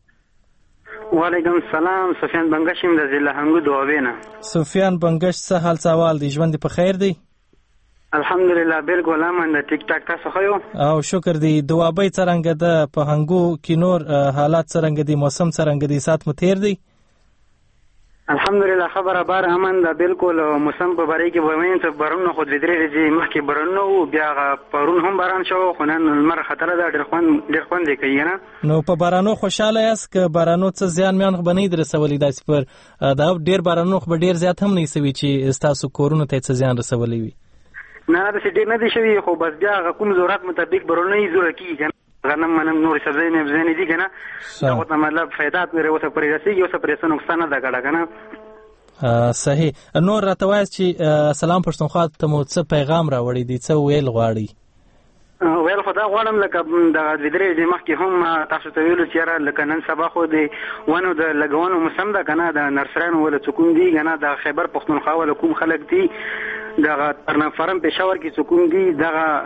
وعلیکم السلام. سفیان بنگش ام د ضلع هنګو دوابینه. سفیان بنگش څه حال سوال دی؟ ژوند په خیر دی؟ الحمدلله بالکل امن د ټیک ټاک تاسو خو او شکر دی. دوابۍ څنګه ده؟ په هنګو کې نور حالات څنګه دي؟ موسم څنګه دی؟ سات مو تیر دی؟ الحمدلله خبره بار امن ده بالکل. موسم په باره کې ومن ته بارون خو د درې ورځې مخکې بارون او بیا پرون هم باران شو خو نن لمر خطر ده ډېر خوند کوي نه. نو په بارانو خوشاله یاست که بارانو څه زیان میان بنې درسولې داسې پر دا ډېر بارانو خو ډېر زیات هم نه سوي چې تاسو کورونو ته څه زیان رسولې وي؟ نه دا ډېر نه دي شوی خو بس بیا کوم ضرورت مطابق بارونه یې زوړ کیږي غنم منم نور سبزی نه دي کنه دا خو مطلب فائدات لري او څه پرې رسېږي او څه پرې نقصان نه ده کړه کنه. صحیح. نور راته وایي چې سلام پښتونخوا ته مو څه پیغام راوړی دی؟ څه ویل غواړي؟ ویل خو دا غواړم لکه د درې ورځې مخکې هم تاسو ته ویلو چې لکه نن سبا خو د ونو د لګونو موسم ده کنه د نرسرانو ولا څوک دي کنه د خیبر پښتونخوا ولا کوم خلک دي دغه ترنفرم پېښور کې څوک دي دغه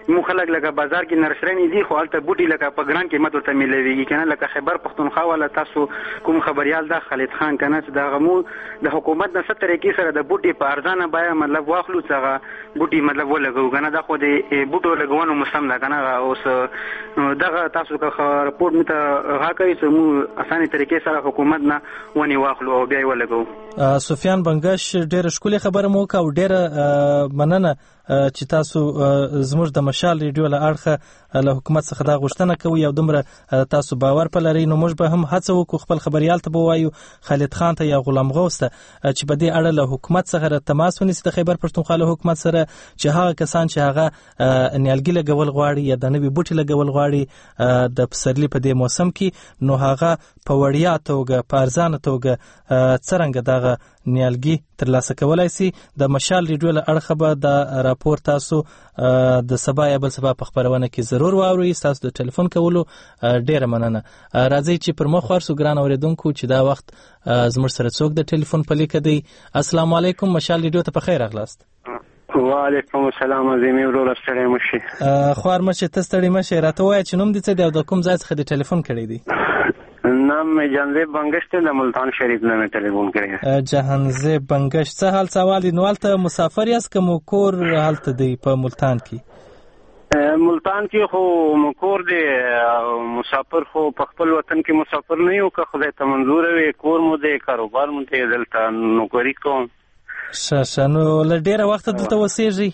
مو خلک لکه بازار کې نرسري دي خو هلته بوټي لکه په ګران قیمت ورته ملويږي کنه لکه خیبر پښتونخوا ولا تاسو کوم خبريال دا خالد خان کنه چې دا غمو د حکومت نه ست طریقې سره د بوټي په ارزانه بیا مطلب واخلو څنګه بوټي مطلب ولګو کنه دا خو د بوټو لګونو مسلم دا کنه اوس دغه تاسو که رپورټ مته راکوي چې مو اسانه طریقې سره حکومت نه ونی واخلو او بیا ولګو. سفیان بنگش ډېر ښکلي خبره مو وکړه او ډېر مننه چې تاسو زموږ د مشال ریډیو له اړخه له حکومت څخه دا غوښتنه کوي او دومره تاسو باور په لري نو موږ به هم هڅه وکړو خپل خبريال ته به وایو خالد خان ته یا غلام غوث ته چې په دې اړه له حکومت څخه تماس ونیسي د خیبر پښتونخوا له حکومت سره چې هغه کسان چې هغه نیالګي لګول غواړي یا د نوي بوټي لګول غواړي د پسرلي په دې موسم کې نو هغه په وړیا توګه په ارزانه توګه څرنګه دغه نیالګي ترلاسه کولای شي. د مشال ریډیو له اړخه به د راپور تاسو د سبا یا بل سبا په خبرونه کې ضرور واورئ. تاسو د ټلیفون کولو ډیره مننه. راځي چې پر مخ ورسو ګران اوریدونکو چې دا وخت زموږ سره څوک د ټلیفون په لیکه دی. السلام علیکم مشال ریډیو ته په خیر راغلاست. وعلیکم السلام عظیمي ورور ستړی مشه خوار مشه ته ستړی مشه راته وای چې نوم دې څه دی او د کوم ځای څخه د ټلیفون کړی دی؟ نام میں جہانزیب بنگش ته د ملتان شریف نه مې ټلیفون کړی. جهانزیب بنگش څه حال سوال نو الته مسافر یاست کوم کور حالت دی په ملتان کې؟ ملتان کې خو مکور دی مسافر خو په خپل وطن کې مسافر نه یو که خدای ته منظور وي کور مو دی کاروبار مو دی دلته نوکری کوم. ښه نو له ډیره وخت دلته اوسېږئ؟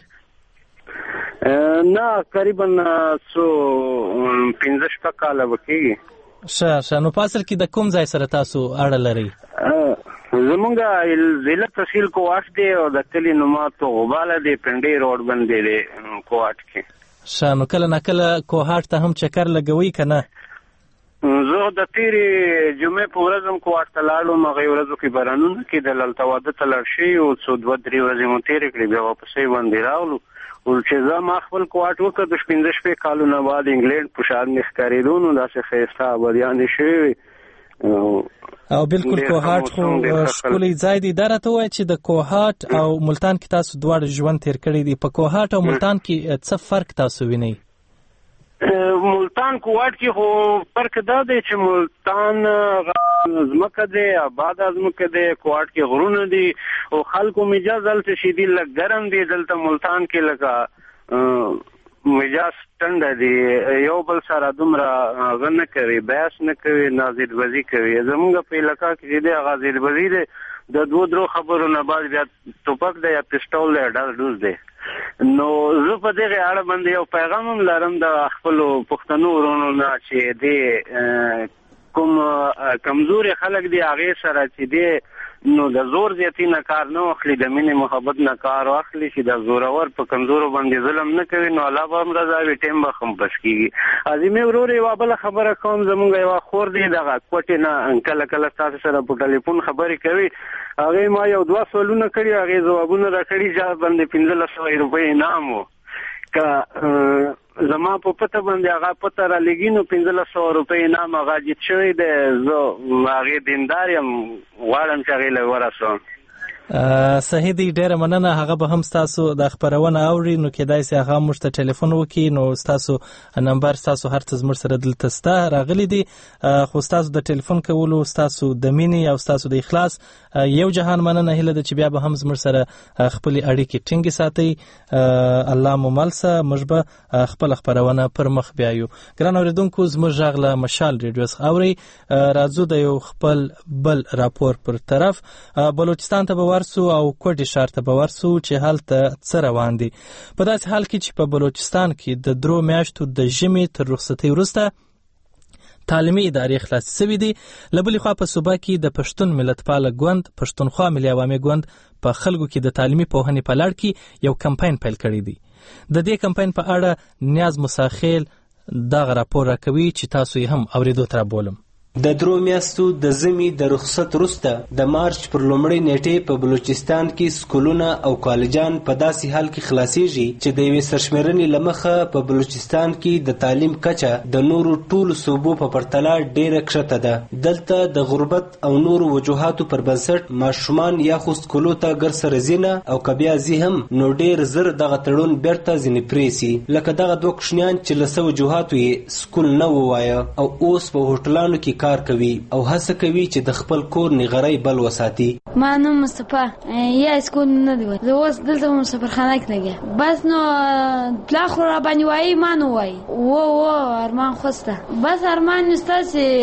نه تقریبا 15 کاله وکړي. ښه نو په اصل کې د کوم ځای سره تاسو اړه لرئ؟ زمونږ ضلع تحصیل کوهاټ دی او د کلي نوماتو غوباله دی پنډۍ روډ باندې دی کوهاټ کې. ښه نو کله ناکله کوهاټ ته هم چکر لګوئ که نه؟ زه د تیرې جمعې په ورځ هم کوهاټ ته لاړم هغې ورځو کې بارانونه کېدل هلته واده ته لاړ شوي وو څو 2-3 ورځې مو تېرې کړې بیا واپسې باندې راغلو چې زه ما خپل کوهاټ وکړ د 15 کالونه بعد انګلینډ په شان مې ښکارېدو نو داسې ښایسته آبادیانې شوې وې او بالکل کوهاټ خو ښکلی ځای دی. دا راته ووایه چې د کوهاټ او ملتان کې تاسو دواړه ژوند تېر کړی دی په کوهاټ او ملتان کې څه فرق تاسو وینئ؟ ملتان کوهاټ کې خو فرق دا دی چې ملتان ځمکه دی آباده ځمکه دی کوهاټ کې غرونه دي او خلکو مجاز دلته شي دي لږ ګرم دی دلته ملتان کې لکه مجاز ټنډه دی یو بل سره دومره هغه نه کوي بحث نه کوي نازیدبازي کوي. زمونږ په علاقه کې چې دی هغه زیدبازي دی د 2-3 خبرو نه بعد بیا ټوپک دی یا پسټول دی ډال ډوز دی. نو زه په دغه اړه باندې یو پیغام هم لرم د خپلو پښتنو ورونو نه چې دی کوم کمزوري خلک دی هغې سره چې دی نو د زور زیاتی نه کار نه واخلي د مینې محبت نه کار واخلي چې د زورور په کمزورو باندې ظلم نه کوي نو الله به هم رضا وي ټیم به هم بس کېږي. عظیمې ورور یوه بله خبره کوم زمونږ یوه خور دی دغه کوټې نه کله کله تاسو سره په ټلیفون خبرې کوي هغې ما یو 2 سوالونه کړي هغې ځوابونه را کړي چې باندې 1500 روپۍ انعام و که زما په پته باندې هغه پته را لګي نو 1500 روپۍ انعام هغه جیت شوی دی زه هغې دیندار یم غواړم چې هغې له ورسوم. صحیح دی ډیره مننه هغه به هم ستاسو د خبرونه اوري نو کېدای سي هغه موږ ته ټلیفون وکړي نو ستاسو نمبر ستاسو هر څه زموږ سره دلته سته راغلی دی خو ستاسو د ټلیفون کولو ستاسو د مینې او ستاسو د اخلاص یو جهان مننه هیله ده چې بیا به هم زموږ سره خپلې اړیکې ټینګې ساتئ. الله مو مل شه موږ به خپل خبرونه پر مخ بیایو. ګران اوریدونکو زموږ غږ له مشال ریډیو څخه اورئ. راځو د یو خپل بل راپور پر طرف بلوچستان ته ورسو او کوټي شهر ته ورسو چې هلته څه روان دي. په داسې حال کې چې په بلوچستان کې د 3 میاشتو د ژمي تر رخصتۍ وروسته تعلیمي ادارې خلاصې شوي دي. له بلې خوا په صوبه کې د پښتون ملتپاله ګوند پښتونخوا ملي عوامي ګوند په خلکو کې د تعلیمي پوهنې په لړ کې یو کمپاین پیل کړی دی. د دې کمپاین په اړه نیاز مساخیل دغه راپور راکوي چې تاسو یې هم اورېدو ته رابولم. د 3 میاشتو د ژمي د رخصت وروسته د مارچ پر لومړۍ نیټې په بلوچستان کې سکولونه او کالجان په داسې حال کې خلاصيږي چې د یوې سرشمېرنې له مخه په بلوچستان کې د تعلیم کچه د نورو ټولو صوبو په پرتله ډېره کښته ده. دلته د غربت او نورو وجوهاتو پر بنسټ ماشومان یا خو سکولو ته ګر سره ځي او که بیا ځي هم نو ډېر زر دغه تړون بیرته ځینې پرېسي، لکه دغه 2 کوچنیان چې له څه وجوهاتو یې سکول نه ووایه او اوس په هوټلانو کې کار کوي او هڅه کوي چې د خپل کور نغری بل وساتي. ما نوم مصطفی یا اسکول نه دی، زه اوس دلته مسافرخانه کې لګیا، بس نو پلا خو را باندې وایي ما نه وایي و ارمان خوسته بس ارمان نسته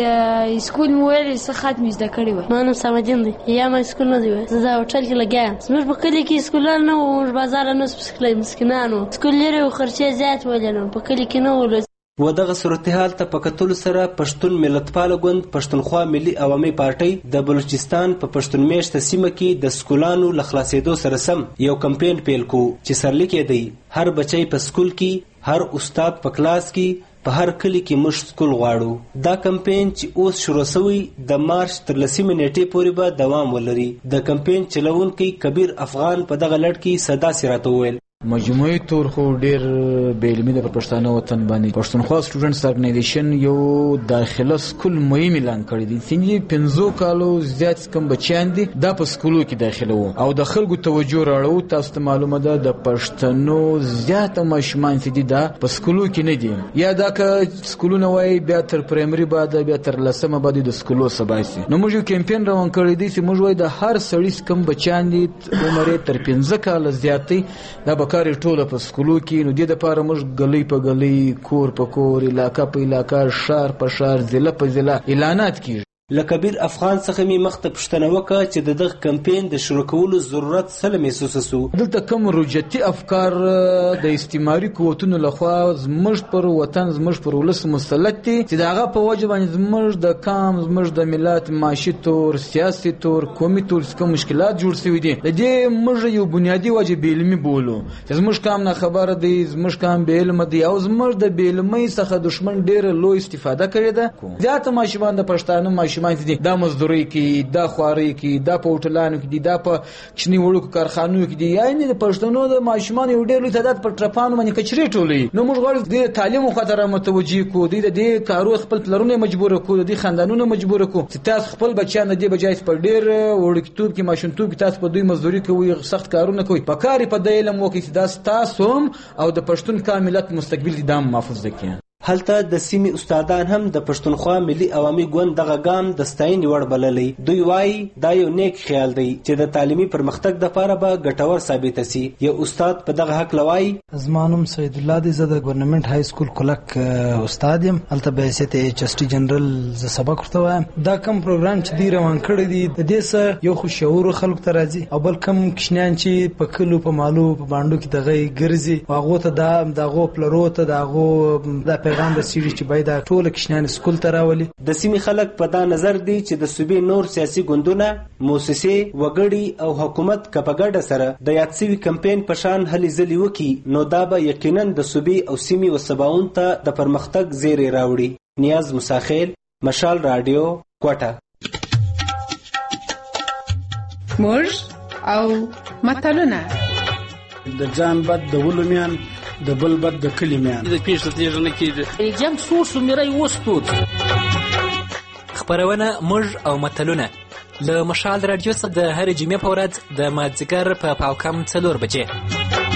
چې اسکول مو ویلې څه ختم زده کړي وای. ما نوم سمدین دی، یا ما اسکول نه دی، زه دا هوټل کې لګیا یم. زموږ په کلي کې اسکولان نه وو، موږ بازار نه سپسکلای مسکینانو اسکول لري او خرچې زیات ولنو په کلي کې نه ول. و دغه صورتحال ته په کتلو سره پښتون ملتپاله ګوند پښتونخوا ملي عوامي پارټۍ د بلوچستان په پښتون میشته سیمه کې د سکولانو له خلاصېدو سره سم یو کمپین پیل کو چې سرلیک یې دی هر بچی په سکول کې، هر استاد په کلاس کې، په هر کلی کې موږ سکول غواړو. دا کمپین چې اوس شروع شوی د مارچ تر 10 نیټې پورې به دوام ولري. د کمپین چلونکی کبیر افغان په دغه لړ کې صدا سره وویل مجموعي تور خو ډیر بیلمی د پښتانه وطن باندې پښتونخوا سټوډنټس ارګنایزیشن یو داخله سکول مهم اعلان کړی دی. څنګه 15 کالو زیات کم بچیان دي دا په سکولو کې داخله وو او د خلکو توجه راړو. تاسو ته معلومه ده د پښتنو زیات ماشومان چې دي دا په سکولو کې نه دي، یا دا که سکولونه وای بیا تر پرایمري بعد بیا تر لسمه بعد د سکولو سباسي. نو موږ یو کمپین روان کړی دی چې موږ وای د هر سړي کم بچیان دي عمر تر 15 کال زیاتې دا کار ټوله په سکولو کې. نو دې دپاره موږ ګلی په ګلی، کور په کور، علاقه په علاقه، شهر په شهر، ضلع په ضلع اعلانات کیږي. له کبیر افغان څخه می مخته پوښتنه وکړه چې د دغه کمپین د شروع کولو ضرورت څه محسوس سو. دلته کوم رجعتي افکار د استعماري قوتونو لخوا زموږ پر وطن زموږ پر ولس مسلط دي چې د هغه په وجه باندې زموږ د قام زموږ د ملت معاشي تور، سیاسي تور، قومي تور څخه مشکلات جوړ شوي دي. د دې موږ یو بنیادی وجه بې علمي بولو چې زموږ قام نه خبره دی، زموږ قام بې علمه دی او زموږ د بې علمۍ څخه دښمن ډېره لوی استفاده کړې ده. زیات ماشومان د پښتانه دا مزدوري کې، دا خواري کې، دا په هوټلانو کې دي، دا په کښنی وړو کارخانو کې دي، یعنی د پښتنو د ماشومان یو ډېر لوی تعداد په ټرپانو باندې کچري ټولي. نو موږ غواړو د تعلیم خاطر متوجي کو، د دې کارو خپل پلرونه مجبور کو، د خاندانونو مجبور کو چې تاسو خپل بچیان د بجای په ډېر وړکتوب کې ماشومتوب کې تاسو په دوی مزدوري کوي، سخت کارونه کوي، په کاری په دایلم وکي چې تاسو هم او د پښتون کاملت مستقبل دي دام محفوظ دکې. هلته د سیمې استادان هم د پښتونخوا ملي عوامي ګوند دغه ګام د ستاینې وړ بللی. دوی وایي دا یو نیک خیال دی چې د تعلیمي پرمختګ دپاره به ګټور ثابته سي. یو استاد په دغه هکله وایي زما نوم سید الله دی، زه د ګورنمنټ های سکول کلک استاد یم، هلته به حیثیت ایچ اس ټي جنرال زه سبق ورته وایم. دا کم پروګرام چې دوی روان کړی دی د دې څه یو خو شعور خلکو ته راځي او بل کم کشنیان چې په کلو په مالو په باندو کې دغه ګرځي او هغو ته دغو پلرو ته دغو دا پیغام رسیږي چې باید ټول کشنیان سکول ته راولي. د سیمې خلک په دا نظر دی چې د صوبې نور سیاسي ګوندونه، موسسې، وګړي او حکومت که په ګډه سره د یاد سوي کمپین په شان هلې ځلې وکړي نو دا به یقینا د صوبې او سیمې وسباون ته د پرمختګ زیری راوړي. نیاز مساخیل، مشال رادیو، کوټه. موږ او متلونه د ځان بد د ولومیان د بل بد د کلمیان د پیښه تیږه نه کیږي جنگ سوسو میرای وستود. خبرونه موږ او متلونه له مشال رادیو څخه د هر جمعې په ورځ د مازدیګر په پاوکم 4 بجې.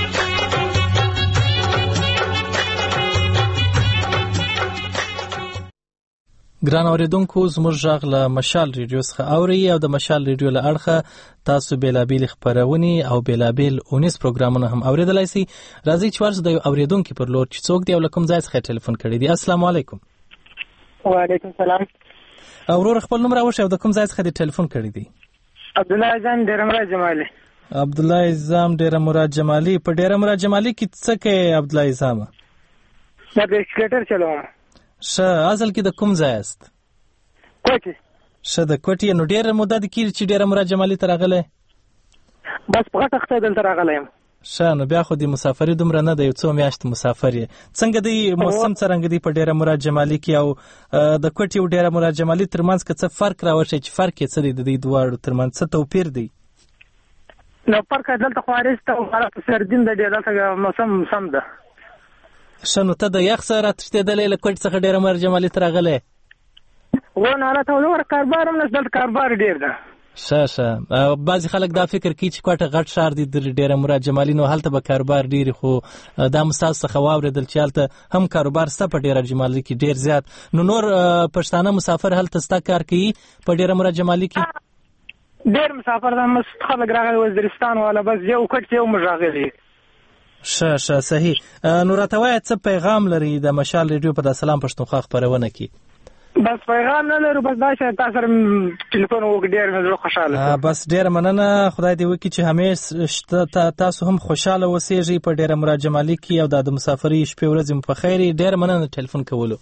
ګران اوریدونکو زموږ غږ له مشال ریډیو څخه اوري او د مشال ریډیو له اړخه تاسو بیلابیل خبرونه او بیلابیل اونیس پروګرامونه هم اوریدلای شئ. راځي چې ورسره د اوریدونکو پر لور چې څوک دی او کوم ځای څخه ټلیفون کړی دی. السلام علیکم. وعلیکم السلام. اورور خپل نوم راوښه او د کوم ځای څخه دی ټلیفون کړی دی؟ عبدالله اعظم ډیره مراد جمالي. عبدالله اعظم ډیره مراد جمالي. په ډیره مراد جمالي کې څه کوي عبدالله اعظم؟ دا بیسکلیټر چلوم. شه اصل کې د کوم ځای است؟ کوټي. شه د کوټي. نو ډیره مدد کې چې ډیره مراد جمالي ته راغلی؟ بس په غټه خطه دلته راغلی یم. ښه نو بیا خو د مسافري دومره نه د یو څو میاشتو مسافر یې. څنګه دی موسم څرنګه دی په ډیره مراد جمالي کې او د کوټې او ډیره مراد جمالي ترمنځ که څه فرق راوښي چې فرق یې څه دی د دې دواړو ترمنځ څه توپیر دی؟ نو فرق دلته خو وارث ته په سردین د ډیر دلته موسم سم ده. ښه نو ته د یخ سره راتښتېدلی له کوټې څخه ډیره مراد جمالي ته راغلی ونه هلته ور کاروبار هم نشته، دلته کاروبار ډیر ده. ښه بعضې خلک دا فکر کوي چې کوټه غټ ښار دی د ډیره مراد جمالي نو هلته به کاروبار ډېري، خو دا مو ستاسو څخه واورېدل چې هلته هم کاروبار شته په ډیره جمالي کې ډېر زیات. نو نور پښتانه مسافر هلته ستا کار کوي په ډیره مراد جمالي کې؟ ډېر مسافر ده، مست خلک راغلي وزیرستان والا، بس یو کوټ کې یو موږ راغلي. ښه صحیح. نو راته وایه څه پیغام لري د مشال ریډیو په د سلام پښتونخوا خپرونه کې؟ بس پیغام نه لرو، بس دا چې تاسو سره ټلیفون وکړ ډېر مې زړه خوشحاله. بس ډېره مننه، خدای دې وکړي چې همیش تاسو هم خوشحاله اوسېږئ په ډیره مراد جمالي کې او د مسافرۍ شپې ورځې مو په خیر. ډېره مننه ټلیفون کولو.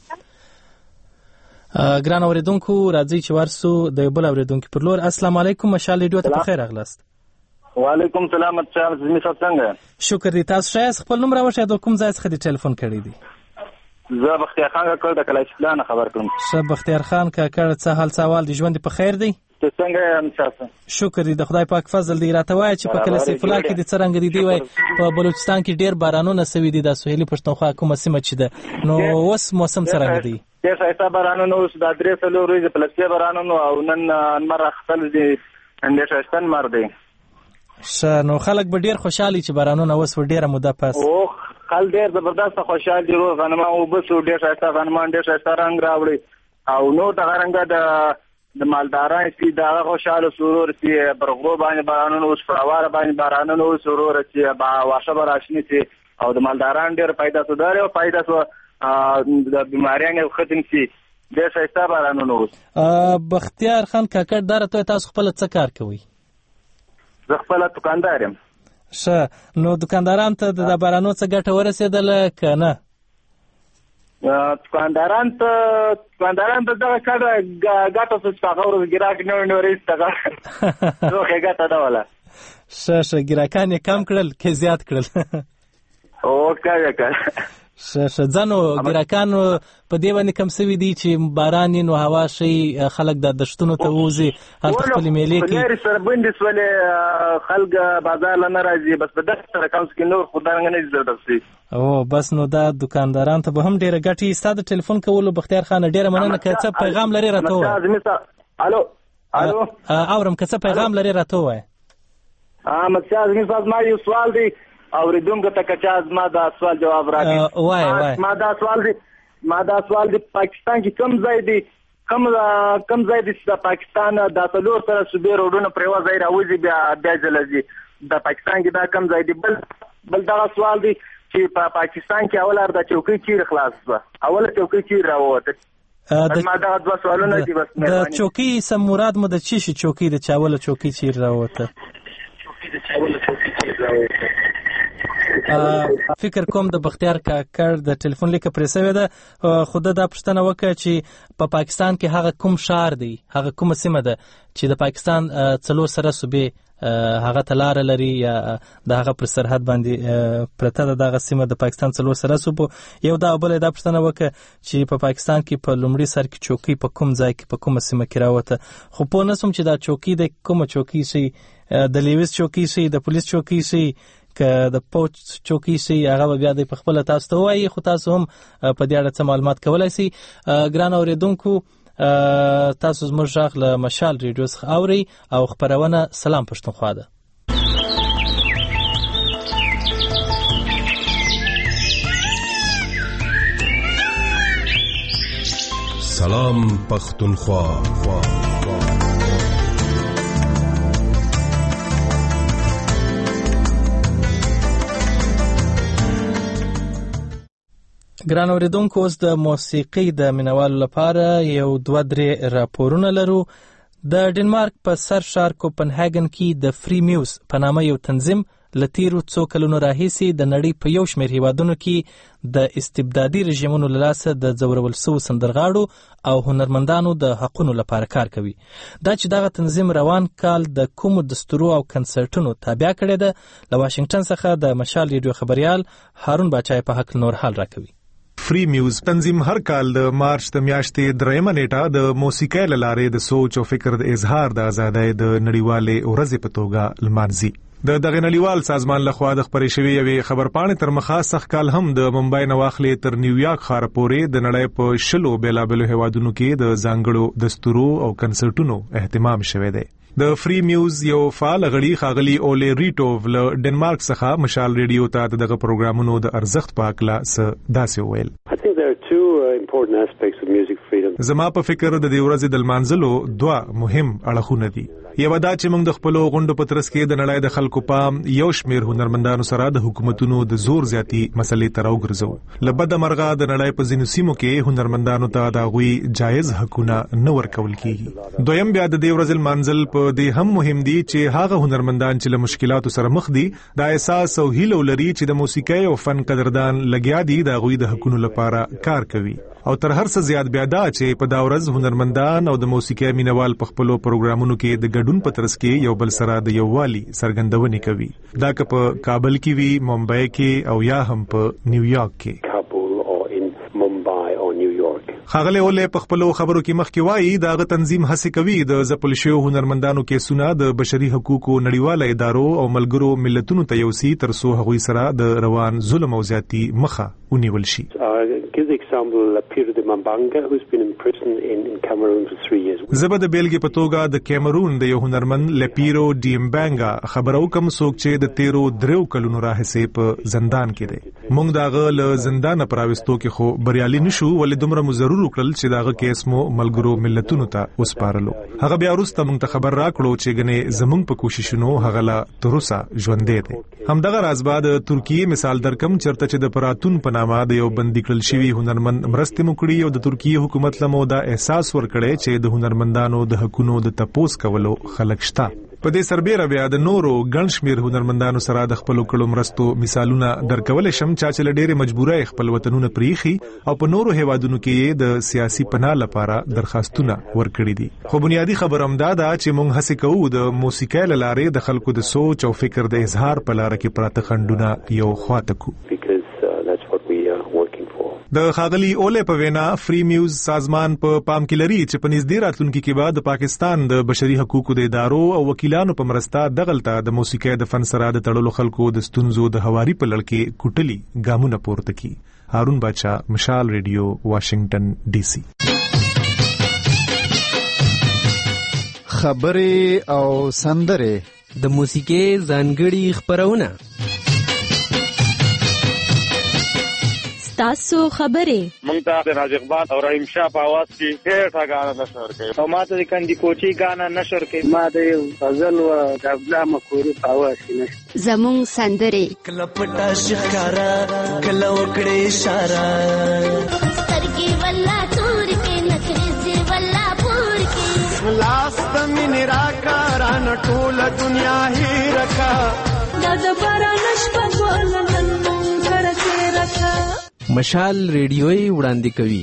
ګران اورېدونکو راځئ چې ورسو د یو بل اورېدونکي پر لور. السلام علیکم، مشال ریډیو ته په خیر راغلاست. وعلیکم السلام. زمي صاحب څنګه؟ شکر دی. تاسو ښه خپل نوم راوښیه د کوم ځای څخه دې ټلیفون کړی دی؟ زه بختیار خان کاکړ د کلاشي پلان خبر کوم. ښه بختیار خان کاکړ، څه حال سوال دی؟ ژوند په خیر دی؟ ته څنګه یې تاسو؟ شکر دی، د خدای پاک فضل دی. راته وایه چې په کلاشي پلان کې د څرنګه دی وای په بلوچستان کې ډېر بارانونه سوي دي، د سهیلي پښتونخوا کومه سیمه چې ده، نو اوس موسم څرنګه دی؟ ډېر ښایسته بارانونه اوس د 3 ورځې پلسې بارانونه او نن لمر راختل دي، ډېر ښایسته لمر دی. ښه نو خلک به ډېر خوشحالي چې بارانونه اوس ډېره موده پس خل ډېر زبردست خوشحال دي. روز غنمان وبسو ډېر ښایسته غنمان ډېر ښایسته رنګ راوړي او نور دغه رنګه د مالداران چې دغه خوشحاله سرور چې برغرو باندې بارانونه اوس فراواره باندې بارانونه اوس سرور چې واښه به راشني چې او د مالداران ډېر پیدا سو دار او پیدا سو د بیماریانو ختم شي. ډېر ښایسته بارانونه اوس. بختیار خان کاکړ دا راته تاسو خپل څه کار کوئ؟ زه خپل دکاندار یم. ښه نو دکانداران ته د بارانو څه ګټه ورسېدله که نه؟ دکانداران ته دغه کډه ګټه څه چې هغه ورځ ګراک نه ونیورېست هغه روښې ګټه ده وله. ښه ګراکان یې کم کړل که زیات کړل؟ کم یې کړل. ښه ځنو ګراکانو په دې باندې کم سوي دي چې باران نو هوا شي خلک د دشتونو ته وځي هلته خپلې میلې کوي. لرې سره بندې سولې خلک بازار له نه راځي، بس په دغه سره کم کې نور خو دارنګه نه دي درسي. بس نو دا دکانداران ته به هم ډېره ګټي. ستا د ټلیفون کولو بختیار خان ډېره مننه. که څه پیغام لرې راته ووایه. الو اورم، که څه پیغام لرې راته ووایه. احمدشاه زمین صاحب ما یو سوال دی اوریدونکو ته کچا زما دا سوال جواب راکړي. وای ما دا سوال دی پاکستان کې کوم ځای دی کوم ځای دی چې د پاکستان د څلور سره صوبې روډونه پر یوه ځای راوځي بیا ځلځي د پاکستان کې دا کوم ځای دی؟ بل دغه سوال دی چې په پاکستان کې اول د چوکۍ چیرې خلاص شوه، اوله چوکۍ چیرې راووته؟ ما دغه دوه سوالونه دي. بس د چوکۍ سم مراد مو د څه شي چوکۍ د چاوله چوکۍ چیرې راووته؟ فکر کوم د بختیار کاکړ د ټلیفون لیکه پرې سوې ده، خو دا پوښتنه وکړه چې په پاکستان کې هغه کوم ښار دی، هغه کومه سیمه ده چې د پاکستان څلور سره صوبې هغه ته لاره لري یا د هغه پر سرحد باندې پرته ده دغه سیمه د پاکستان څلور سره صوبو. یو دا بله دا پوښتنه وکړه چې په پاکستان کې په لومړي سر کې چوکۍ په کوم ځای کې په کومه سیمه کې راوته. خو پوه نه سوم چې دا چوکۍ د کومه چوکۍ شي، د لیویس چوکۍ شي، د پولیس چوکۍ شي، که د پوچ چوکۍ شي، هغه بیا د پخپله تاسو ته ووایي، خو تاسو هم په دې اړه څه معلومات کولی شئ. ګران اورېدونکو تاسو زموږ غږ له مشال ریډیو څخه اورئ او خپرونه سلام پښتونخوا ده. سلام پښتونخوا. ګران اورېدونکو اوس د موسیقۍ د مینوالو لپاره یو 2-3 راپورونه لرو. د ډنمارک په سر ښار کوپنهاګن کې د فری میوز په نامه یو تنظیم له تیرو څو کلونو راهیسې د نړۍ په یو شمېر هیوادونو کې د استبدادي رژیمونو له لاسه د ځورول سوو سندرغاړو او هنرمندانو د حقونو لپاره کار کوي. دا چې دغه تنظیم روان کال د کومو دستورو او کنسرټونو تابع کړی ده، له واشنګټن څخه د مشال ریډیو خبریال هارون باچای په حق نور حال راکوي. فری میوز تنظیم هر کال د مارچ د میاشتې 3 نیټه د موسیقۍ له لارې د سوچ او فکر د اظهار د ازادۍ د نړیوالې ورځې په توګه لمانځي. د دغه نړیوال سازمان لخوا د خبرې شوې یوې خبرپاڼې تر مخه سخت کال هم د ممبئی نه واخلې تر نیویارک ښار پورې د نړۍ په 10 بیلابلو هیوادونو کې د ځانګړو دستورو او کنسرټونو اهتمام شوی دی. د فری میوز یو فعال غړي ښاغلي اولی ریټوف له ډنمارک څخه مشال ریډیو ته دغه پروګرامونو د ارزښت په اړه څه داسې وویل. زما په فکر د دې ورځې د لمانځلو 2 مهم اړخونه دي. یو دا چې موږ د خپل غونډو په ترڅ کې د نړۍ د خلکو پام یو شمیر هنرمندانو سره د حکومتونو د زور زیاتی مسلې ته راوګرځو. لبد مرغه د نړۍ په ځینو سیمو کې هنرمندانو ته د غوي جایز حقونه نه ورکول کیږي. دویم بیا د دې ورځې لمانځل په دې هم مهم دي چې هغه هنرمندان چې له مشکلاتو سره مخ دي د احساس او هیله لري چې د موسیقۍ او فن قدردان لګیا دي د غوي د حقونو لپاره کار کوي. او تر هر څه زیات بیا دا چې په دا ورځ هنرمندان او د موسیقۍ مینوال په خپلو پروګرامونو کې د ګډون په ترڅ کې یو بل سره د یووالي څرګندونې کوي. دا که په کابل کې وي، ممبئی کې او یا هم په نیویارک کې. ښاغلی اولی په خپلو خبرو کې مخکې وایي دغه تنظیم هڅې کوي د ځپل شویو هنرمندانو کیسونه د بشري حقوقو نړیواله ادارو او ملګرو ملتونو ته یوسي تر څو هغوی سره د روان ظلم او زیاتي مخه ونیول شي. زه به د بیلګې په توګه د کیمرون د یو هنرمند لپیرو ډیمبانګا خبرو کوم څوک چې د 13 کلونو راهیسې په زندان کې دی. موږ دغه له زندانه پراوستو کې خو بریالي نشو، ولې دومره مو ضرور وکړل چې دغه کیس مو ملګرو ملتونو ته وسپارلو. هغه بیا وروسته موږ ته خبر راکړو چې ګنې زموږ په کوششونو هغه لا تر اوسه ژوندی دی. همدغه راز بعد ترکیه مثال درکم چرته چې د پراتون په نامه د یو بندي کړل شوی هنرمند مرستې مو کړې او د ترکیه حکومت لمو دا احساس ورکړی چې د هنرمندانو د حقونو د تپوس کولو خلک شته. په دې سربېره بیا د نورو ګڼ شمېر هنرمندانو سره د خپلو کړو مرستو مثالونه درکولی شم چې له ډېرې مجبورۍ خپل وطنونه پریښي او په نورو هیوادونو کې د سیاسي پناه لپاره درخواستونه ورکړي دي. خو بنیادی خبر همدا ده چې موږ هڅې کوو د موسیقۍ له لارې د خلکو د سوچ او فکر د اظهار په لاره کې پراته خنډونه یو خواته کړو. د ښاغلي اولی په وینا فری میوز سازمان په پام کې لري چې په نږدې راتلونکي کې به د پاکستان د بشري حقوقو د ادارو او وکیلانو په مرسته دغلته د موسیقۍ د فن سره د تړلو خلکو د ستونزو د هواري په لړ کې کوټلي ګامونه پورته کړي. هارون باچا، مشال ریډیو، واشنگټن ډي سي. خبرې او سندرې د موسیقۍ ځانګړي خبرونه. تاسو خبرې مونږ ته د راز اقبال او رحیم شاه په आवाज کې ډېر غاڼه نشر کوي او ماته د کندي کوچي غاڼه نشر کوي. ما د غزل او د ابلا مکوري په आवाज کې نشر زمون سندرې کله پټا شکارا کله وکړې اشاره سترګې ولا تور کې نخري ولا پور کې لاس تمن راکاران ټول دنیا هی رکھا د باران شپه ګولن کرته رکھا. مشال ریډیوي وړاندې کوي.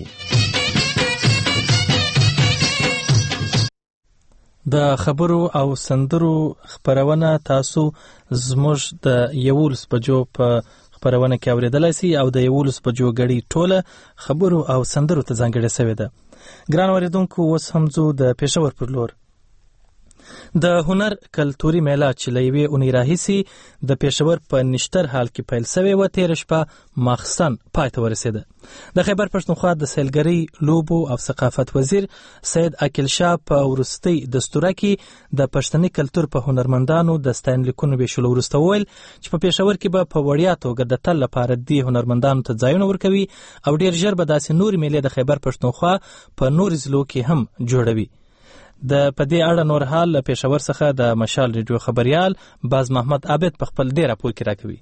د خبرو او سندرو خبرونه تاسو زموږ د 11 بجو په خبرونه کې اوریدلای شئ او د 11 بجو غړي ټوله خبرو او سندرو ته ځانګړې شوې ده. ګران اوریدونکو، اوس هم زو د پېښور پر لور د هنر کلتوري میله چې لوي اونۍ راهیسي د پېښور په نشتر حال کې پیل شوی و تیر شپه ماخستن پای ته ورسېده. د خیبر پښتونخوا د سیلګرۍ، لوبو او ثقافت وزیر سید عقیل شاه په ورستۍ دستوره کې د پښتني کلتور په هنرمندانو د ستاینلیکونو ویشلو وروسته وویل چې په پېښور کې به په وړیا توګه د تل لپاره د هنرمندانو ته ځایونه ورکوي او ډیر ژر به داسې نورې میلې د خیبر پښتونخوا په نورو ضلعو کې هم جوړوي. د پدې اړه نور حال له پېښور څخه د مشال ریډیو خبریال باز محمد عابد په خپل ډیر راپور کې راکوي.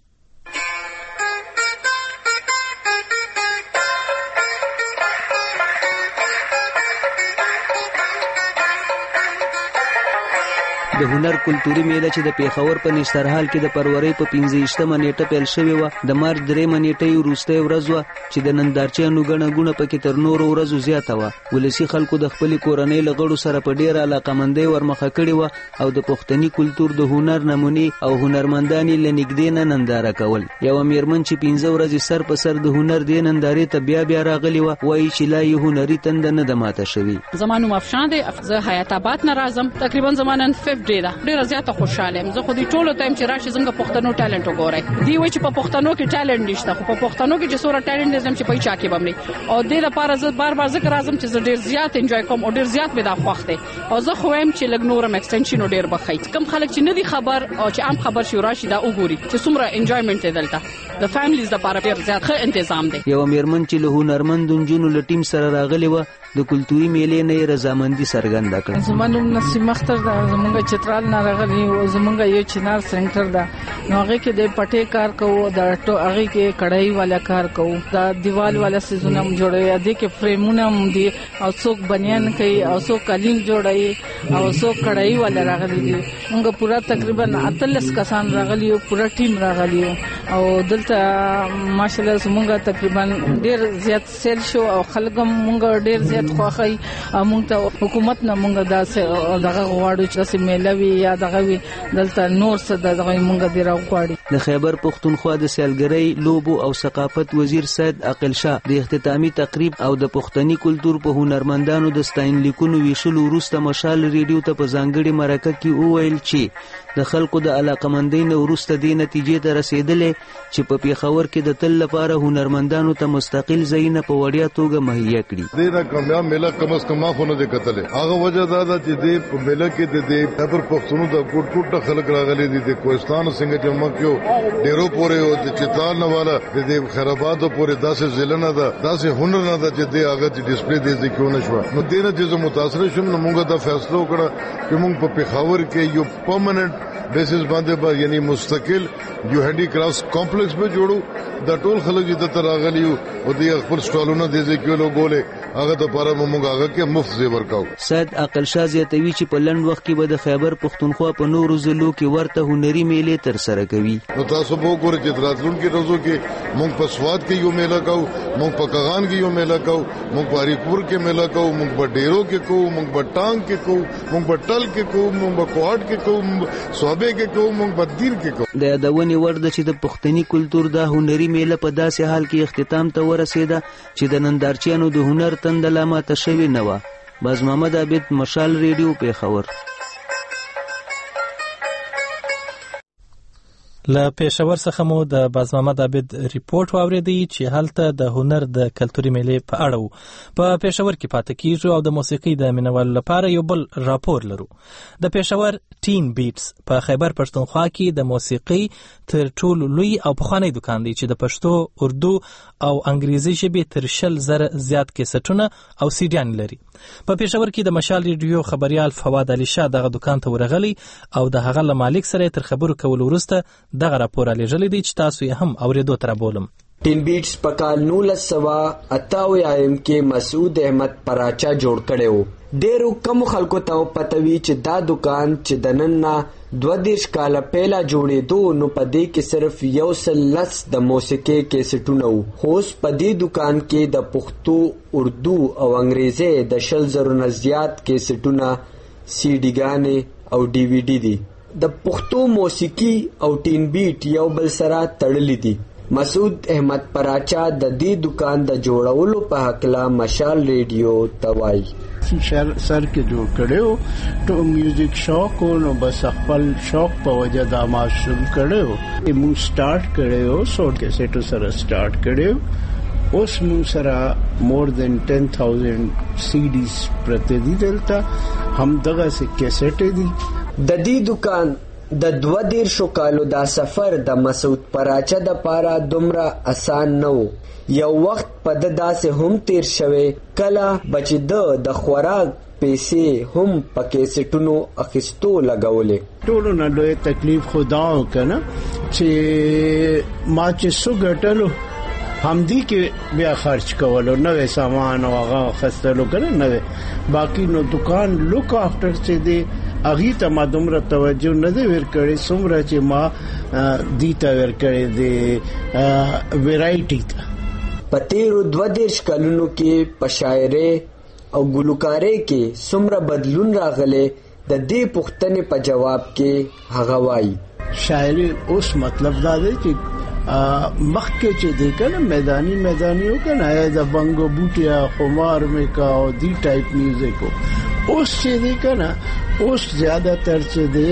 د هنر کلتوري میله چې د پیښور په نشترحال کې د فروری په 15مه نیټه پیل شوې وه د مارچ 3مه نیټه وروستۍ ورځ وه چې د نندارچیانو ګڼه ګوڼه پکې تر نورو ورځو زیاته وه. ولسي خلکو د خپلې کورنۍ له غړو سره په ډېره علاقمندۍ ورمخه کړې وه او د پښتني کلتور د هنر نمونې او هنرمندان یې له نږدې نه ننداره کول. یوه میرمن چې 15 ورځې سر په سر د هنر دې نندارې ته بیا راغلې وه وایي چې لا یې هنري تنده نه ده ماته شوې. زما نوم افشان دی، زه حیات آباد نه راځم. تقریبا زما نن 5 ډے ده. ډېره زیاته خوشاله یم. زه خو دې ټولو ته یم چې راشي زموږ پښتنو ټالنټ وګورئ. دوی وایي چې په پښتنو کې ټالنټ نشته، خو په پښتنو کې چې څومره ټالنټ دی زم چې په چا کې به مړي. او دې لپاره زه بار بار ذکر راځم چې زه ډېر زیات انجوای کوم او ډېر زیات مې دا خوښ دی. او زه خو وایم چې لږ نورم ایکسټنشن ډېر بخښي. کم خلک چې نه دي خبر او چې عام خبر شي راشي دا وګوري چې څومره انجوایمنت دی دلته. د فیملیز لپاره ډېر زیات ښه تنظیم دی. یو میرمن چې له هنرمند نجونو له ټیم سره راغلې وه د کلتوري میلې نه یې رضامندي څرګنده کړه. زما نوم نسیم اختر ده. زمونږ چترال نه راغلي او زمونږ یو چنار سنټر ده. نو هغه کې د پټې کار کوو، د هغه کې کړای والا کار کوو، د دیوال والا سيزونه هم جوړوي، د کې فريمونه هم دي او څوک بنیان کوي او څوک قالین جوړوي او څوک کړای والا راغلي دي. موږ پورا تقریبا 38 کسان راغلي او پورا ټیم راغلي او دلته ماشاءالله زمونږ تقریبا ډیر زیات سیل شو او خلک هم مونږ ډیر زیات خوښي. مونږ ته حکومت نه مونږ دغه غواړو چې میلوي یا دغه وي دلته نور څه دغه مونږ دی راغواړي. د خیبر پښتونخوا د سیالګرۍ، لوبو او ثقافت وزیر سید عاقل شاه د اختتامي تقریب او د پښتني کلتور په هنرمندانو د ستاینلیکونو ویشلو وروسته مشال ریډیو ته په ځانګړي مرکه کې وویل چې د خلکو د علاقمندۍ نه وروسته دې نتیجې ته رسېدلې چې په پیښور کې د تل لپاره هنرمندانو ته مستقل ځایونه په وړیا توګه مهیا کړي. میله کم از کم خو نه دی کتلې. هغه وجه دا ده چې دې په میله کې د دې خیبر پښتونو د ګوټ خلک راغلي دي. د کوهستان څنګه چې موږ یو ډیرو پورې او د چترال نه والا د دې خیرآباد پورې داسې ضلع نه ده، داسې هنر نه ده چې دې هغه چې ډسپلی دې ځکه نه شو. نو دې نه چې متاثر شوم نو موږ دا فیصله وکړه چې موږ په پیښور کې یو پرمننت بیسس باندې یعنی مستقل یو هندي کرافټس کمپلیکس به جوړو. د ټول خلک چې تر راغلي او د خپل سټالونه دې ځکه لوګولې هغه ته لپاره موږ هغه کې مفت ځای ورکاو. سید عاقل شاه زیاتوي چې په لنډ وخت کې به د خیبر پښتونخوا په نورو ضلعو کې ورته هنري میلې تر سره کوي. نو تاسو به وګورئ چې راتلونکي ورځو کې موږ په سواد کې یو میله کوو، موږ په کغان کې یو میله کوو، موږ په اریپور کې میله کوو، موږ په ډیرو کې کوو، موږ په ټانګ کې کوو، موږ په ټل کې کوو، موږ په کوهاټ کې کوو، صوبې کې کوو، موږ په دیر کې کوو. د یادونې وړ ده چې د پښتني کلتور د هنري میله په داسې حال کې اختتام ته ورسېده چې د نندارچیانو د هنر تنده لا ماته شوې نه وه. باز محمد عابد، مشال ریډیو، پیښور. له پیښور څخه مو د باز محمد عابد ریپورت واوریدی چې هلته د هنر د کلتوري میلې په اړه وو. په پیښور کې پاتې کیږو او د موسیقۍ د مینوالو لپاره یو بل راپور لرو. د پیښور ټین بیټس په خیبر پښتونخوا کې د موسیقۍ تر ټولو لوی او پخوانی دکان دی چې د پښتو، اردو او انګریزي ژبې تر 100,000 زیات کیسټونه او سیډیان لري. په پیښور کې د مشال ریډیو خبريال فواد علي شاه دغه دکان ته ورغلی او د هغه له مالک سره تر خبرو کول وروسته دغه راپور لېږلی دی چې تاسو یې هم اوریدو تر بولم. ټین بیټس په کال 1988 کې مسعود احمد پراچا جوړ کړو. ډیرو کم خلکو ته پته وی چې دا دکان چې د نن نه 22 کال پهلا جوړېدو نو په دې کې صرف 110 د موسیقي کیسټونه وو. خو په دې دکان کې د پښتو، اردو او انګریزي د 100,000 نه زیات کیسټونه، سی ډي ګانې او ډي وی ډي دي. د پښتو موسیقي او ټین بیټ یو بل سره تړلي دي. مسعود احمد پراچا د دې دکان د جوړولو په حقله مشال ریډیو توای سر کې جوړ کړو ټو میوزیک شوق نو بس خپل شوق په وجه د ما شروع کړو. موږ سٹارټ کړو سو کیسټو سره سٹارټ کړو. اوس موږ سره مور دین 10,000 CDs پرته دي. دلته هم دغه کیسټ دي. د دې دکان د 22 کالو دا سفر د مسعود پراچا د پاره دومره آسان نه و. یو وخت په داسې هم تیر شوه کله بچ د خوراک پیسې هم پکې سټونو اخیستو لګولې. ټولو نه لوی تکلیف خدا وکنه چې ما چې سو ګټلو همدی کې بیا خرچ کولو، نوې سامان او هغه خستلو کنه نوې باقی نو دکان لوک افټر چې دی اغي ته ما دومره توجه نه دی ورکړې څومره چې ما دی ته ورکړې دی ویرایټي ته. په تیرو 22 کلونو کې په شاعرۍ او ګلوکارۍ کې څومره بدلون راغلی د دې پوښتنې په جواب کې هغه وایي شاعري اوس مطلب دا دی چې مخکې چې دی کنه میدانی او کنه د بنګو بوټیا خمار میں کا او دی ټایپ میوزیک اوس چې دی کنه اوس زیاده تر چې دی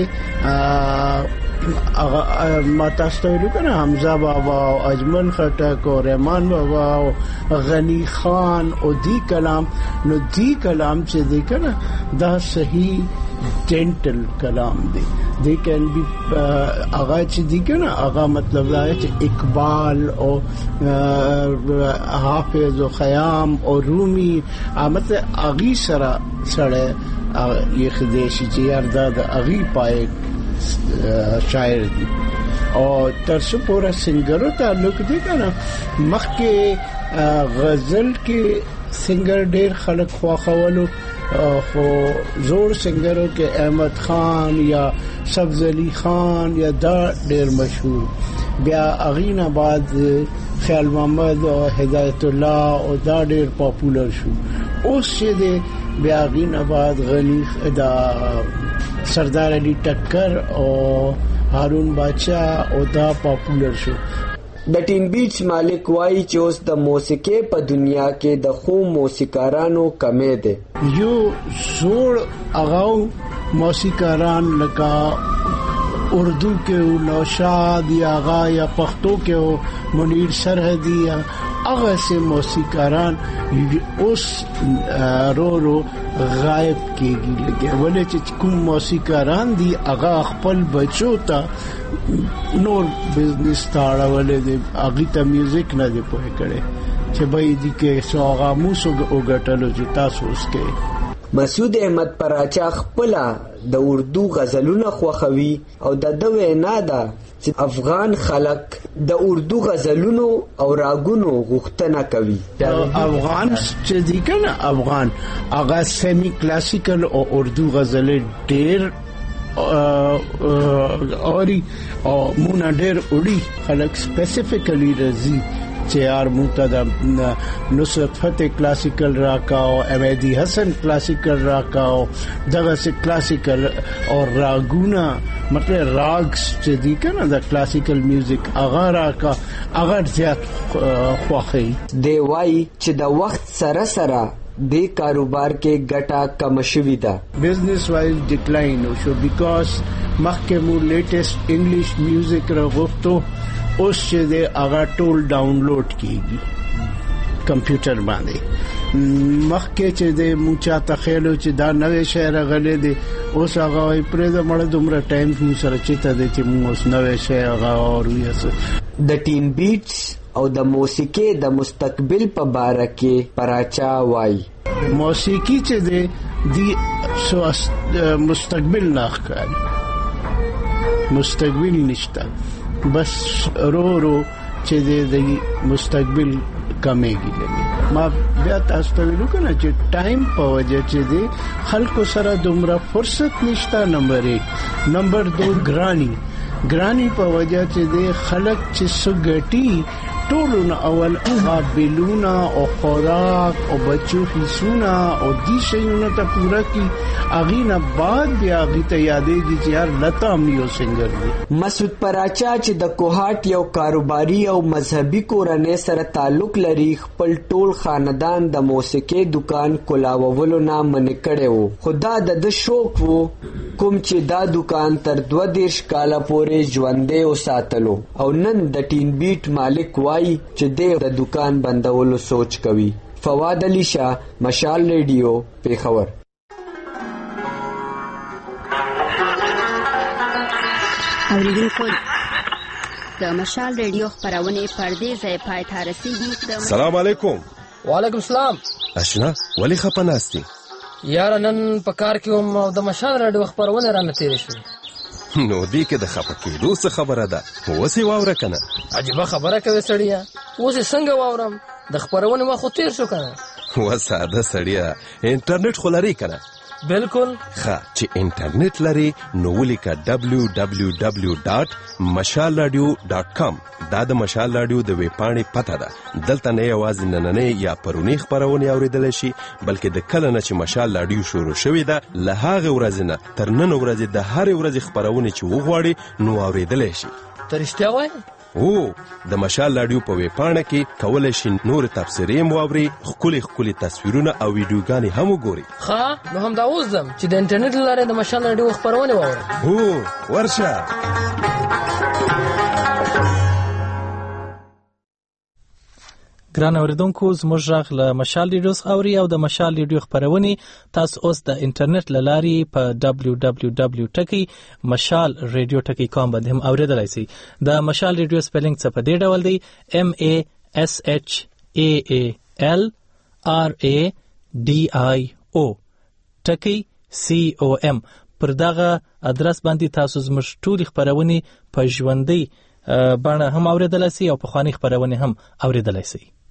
ما تاسو ته ویلو کنه حمزه بابا او اجمل خټک او رحمان بابا او غنی خان او دی کلام نو دی کلام چې دی کنه دا صحیح جنټل کلام دی. they can be آغا چې دی کنه آغا مطلب دا چې اقبال او حافظ او خیام او رومي مطلب اغي سره یې خدایشي چې یار دا اغي پای شاعر دی او تر څو پورا سنگرو تعلق دی کنه مخکې غزل کې سنگر ډېر خلک خواخولو خو زور سنگرو کې احمد خان یا سبز علی خان یا دا ډېر مشهور بیا اغینا بعد خیال محمد او هدایت الله او دا ډېر پاپولر شو. اوس چې دی بیا اغینا بعد غنی دا سردار علی ټکر او هارون بادشاہ او دا پاپولر شو. د ټین بیټس مالک وایي چې اوس د موسیقۍ په دنیا کې د خو موسیقارانو کمی دی. یو زوړ اغاو موسیقاران لکه اردو کې نوشاد یا آغا یا پښتو کې منیر سرحدی یا هغه سه موسیقاران اوس رو غائب کېږي لګي ولې چې کوم موسیقاران دي هغه خپل بچو ته نور بزنس تاړولې دي هغه ته میوزیک نه دی پوهه کړي چې به دې کې سوغه موسو وګټلو چې تاسو اوس کې. مسعود احمد پراچا خپل د اردو غزلونه خوښوي او د دوی نه ده چې افغان خلک د اردو غزلونو او راګونو غوښتنه کوي. افغان چې دی کنه افغان هغه سیمی کلاسیکل او اردو غزل ډېر اوري او مونږ ډېر اوري خلک سپیسیفیکلی رازي چې یار متدا نصرت فتح کلاسیکل راکاو امیدی حسن کلاسیکل راکاو دغه سے کلاسیکل اور راګونا مطلب راګس چې دی کنه د کلاسیکل میوزیک اغا راکا اغا زیات خوخی دی وای چې د وخت سره سره د کاروبار کې ګټه کم شوې ده. بزنس وایز ډیکلاین شو بیکاز مخکې مو لیټیسټ انګلیش میوزیک راغوښتو اوس چې د هغه ټول ډاونلوډ کیږي کمپیوټر باندې. مخکې چې د موچا تخیلو چې دا نوې شعر غلې دي اوس هغه پرې د مړ دومره ټایم مو سره چته دي چې مو اوس نوې شعر هغه اوریاس. د ټین بیټس او د موسیقۍ د مستقبل په باره کې پراچا وایي موسیقي چې دی مستقبل نه ښکاري مستقبل نشته بس رو چې د مستقبل کمیږي. ما بیا تاسو ته ویلو کنه چې ټایم په وجه چې دی خلکو سره دومره فرصت نشته. نمبر 1 نمبر 2 ګرانی په وجه چې دی خلک چې سګټي ټولونه اول قابلونه او خوراک او بچو فیسونه او دي شیونه ته پورا کی اغینا بعد بیا غي ته یادېږي چې یار لتا میو سنگر دی. مسعود پراچا چې د کوهات یو کاروباري او مذهبي کورنۍ سره تعلق لري خپل ټول خاندان د موسیقۍ دکان کولاولو نه منع کړي وو. خدا د شوق وو کوم چې دا دکان تر 22 کاله پورې ژوندې وساتلو او نن د ټین بیټ مالک وایي چې د دکان بندولو سوچ کوي. فواد علی شاه، مشال ریډیو، پیښور. اوریدونکو د مشال ریډیو خبرونه پردې ځای پای ته رسیدي. سلام علیکم. وعلیکم السلام. اشنا ولی خپناستی یار نن په کار کې هم د مشال ریډیو خبرونه را نتیری شو. نو دې کې د خپکېدو څه خبره ده؟ اوس یې واوره کنه. عجیب خبره کوي سړیا. اوس څنګه واورم؟ د خبرونه وخت تیر شو کنه. و ساده سړیا انټرنیټ خو لري کنه. بالکل. ښه چې انټرنیټ لري نو ولیکه www.mashalradio.com. دا د مشال رادیو د ویب پاڼې پته ده. دلته نه یوازې نننۍ یا پرونی خپرونې اوریدلی شي بلکې د کله نه چې مشال رادیو شروع شوې ده له هغې ورځې نه تر نن ورځې د هرې ورځې خپرونې چې وغواړي نو اوریدلی شي. ته رښتیا وایې؟ د مشال رادیو په ویب پاڼه کې کولی شي نور تبصرې هم واوري، ښکلي تصویرونه او ویډیوګانې هم وګوري. ښه نو همدا اوس ځم چې د انټرنیټ له لارې د مشال رادیو خپرونې واورم. ورشه. ګران اوریدونکو زموږ غږ له مشال ریډیو څخه اوري او د مشال ریډیو خپرونې تاسو اوس د انټرنیټ له لارې په www.mashalradio.com باندې هم اوریدلای شئ. د مشال ریډیو سپیلینګ څه په دې ډول دی: MASHALRADIO.com. پر دغه ادرس باندې تاسو زموږ ټولې خپرونې په ژوندۍ بڼه هم اوریدلای شئ او په خواني خپرونې هم اوریدلای شئ.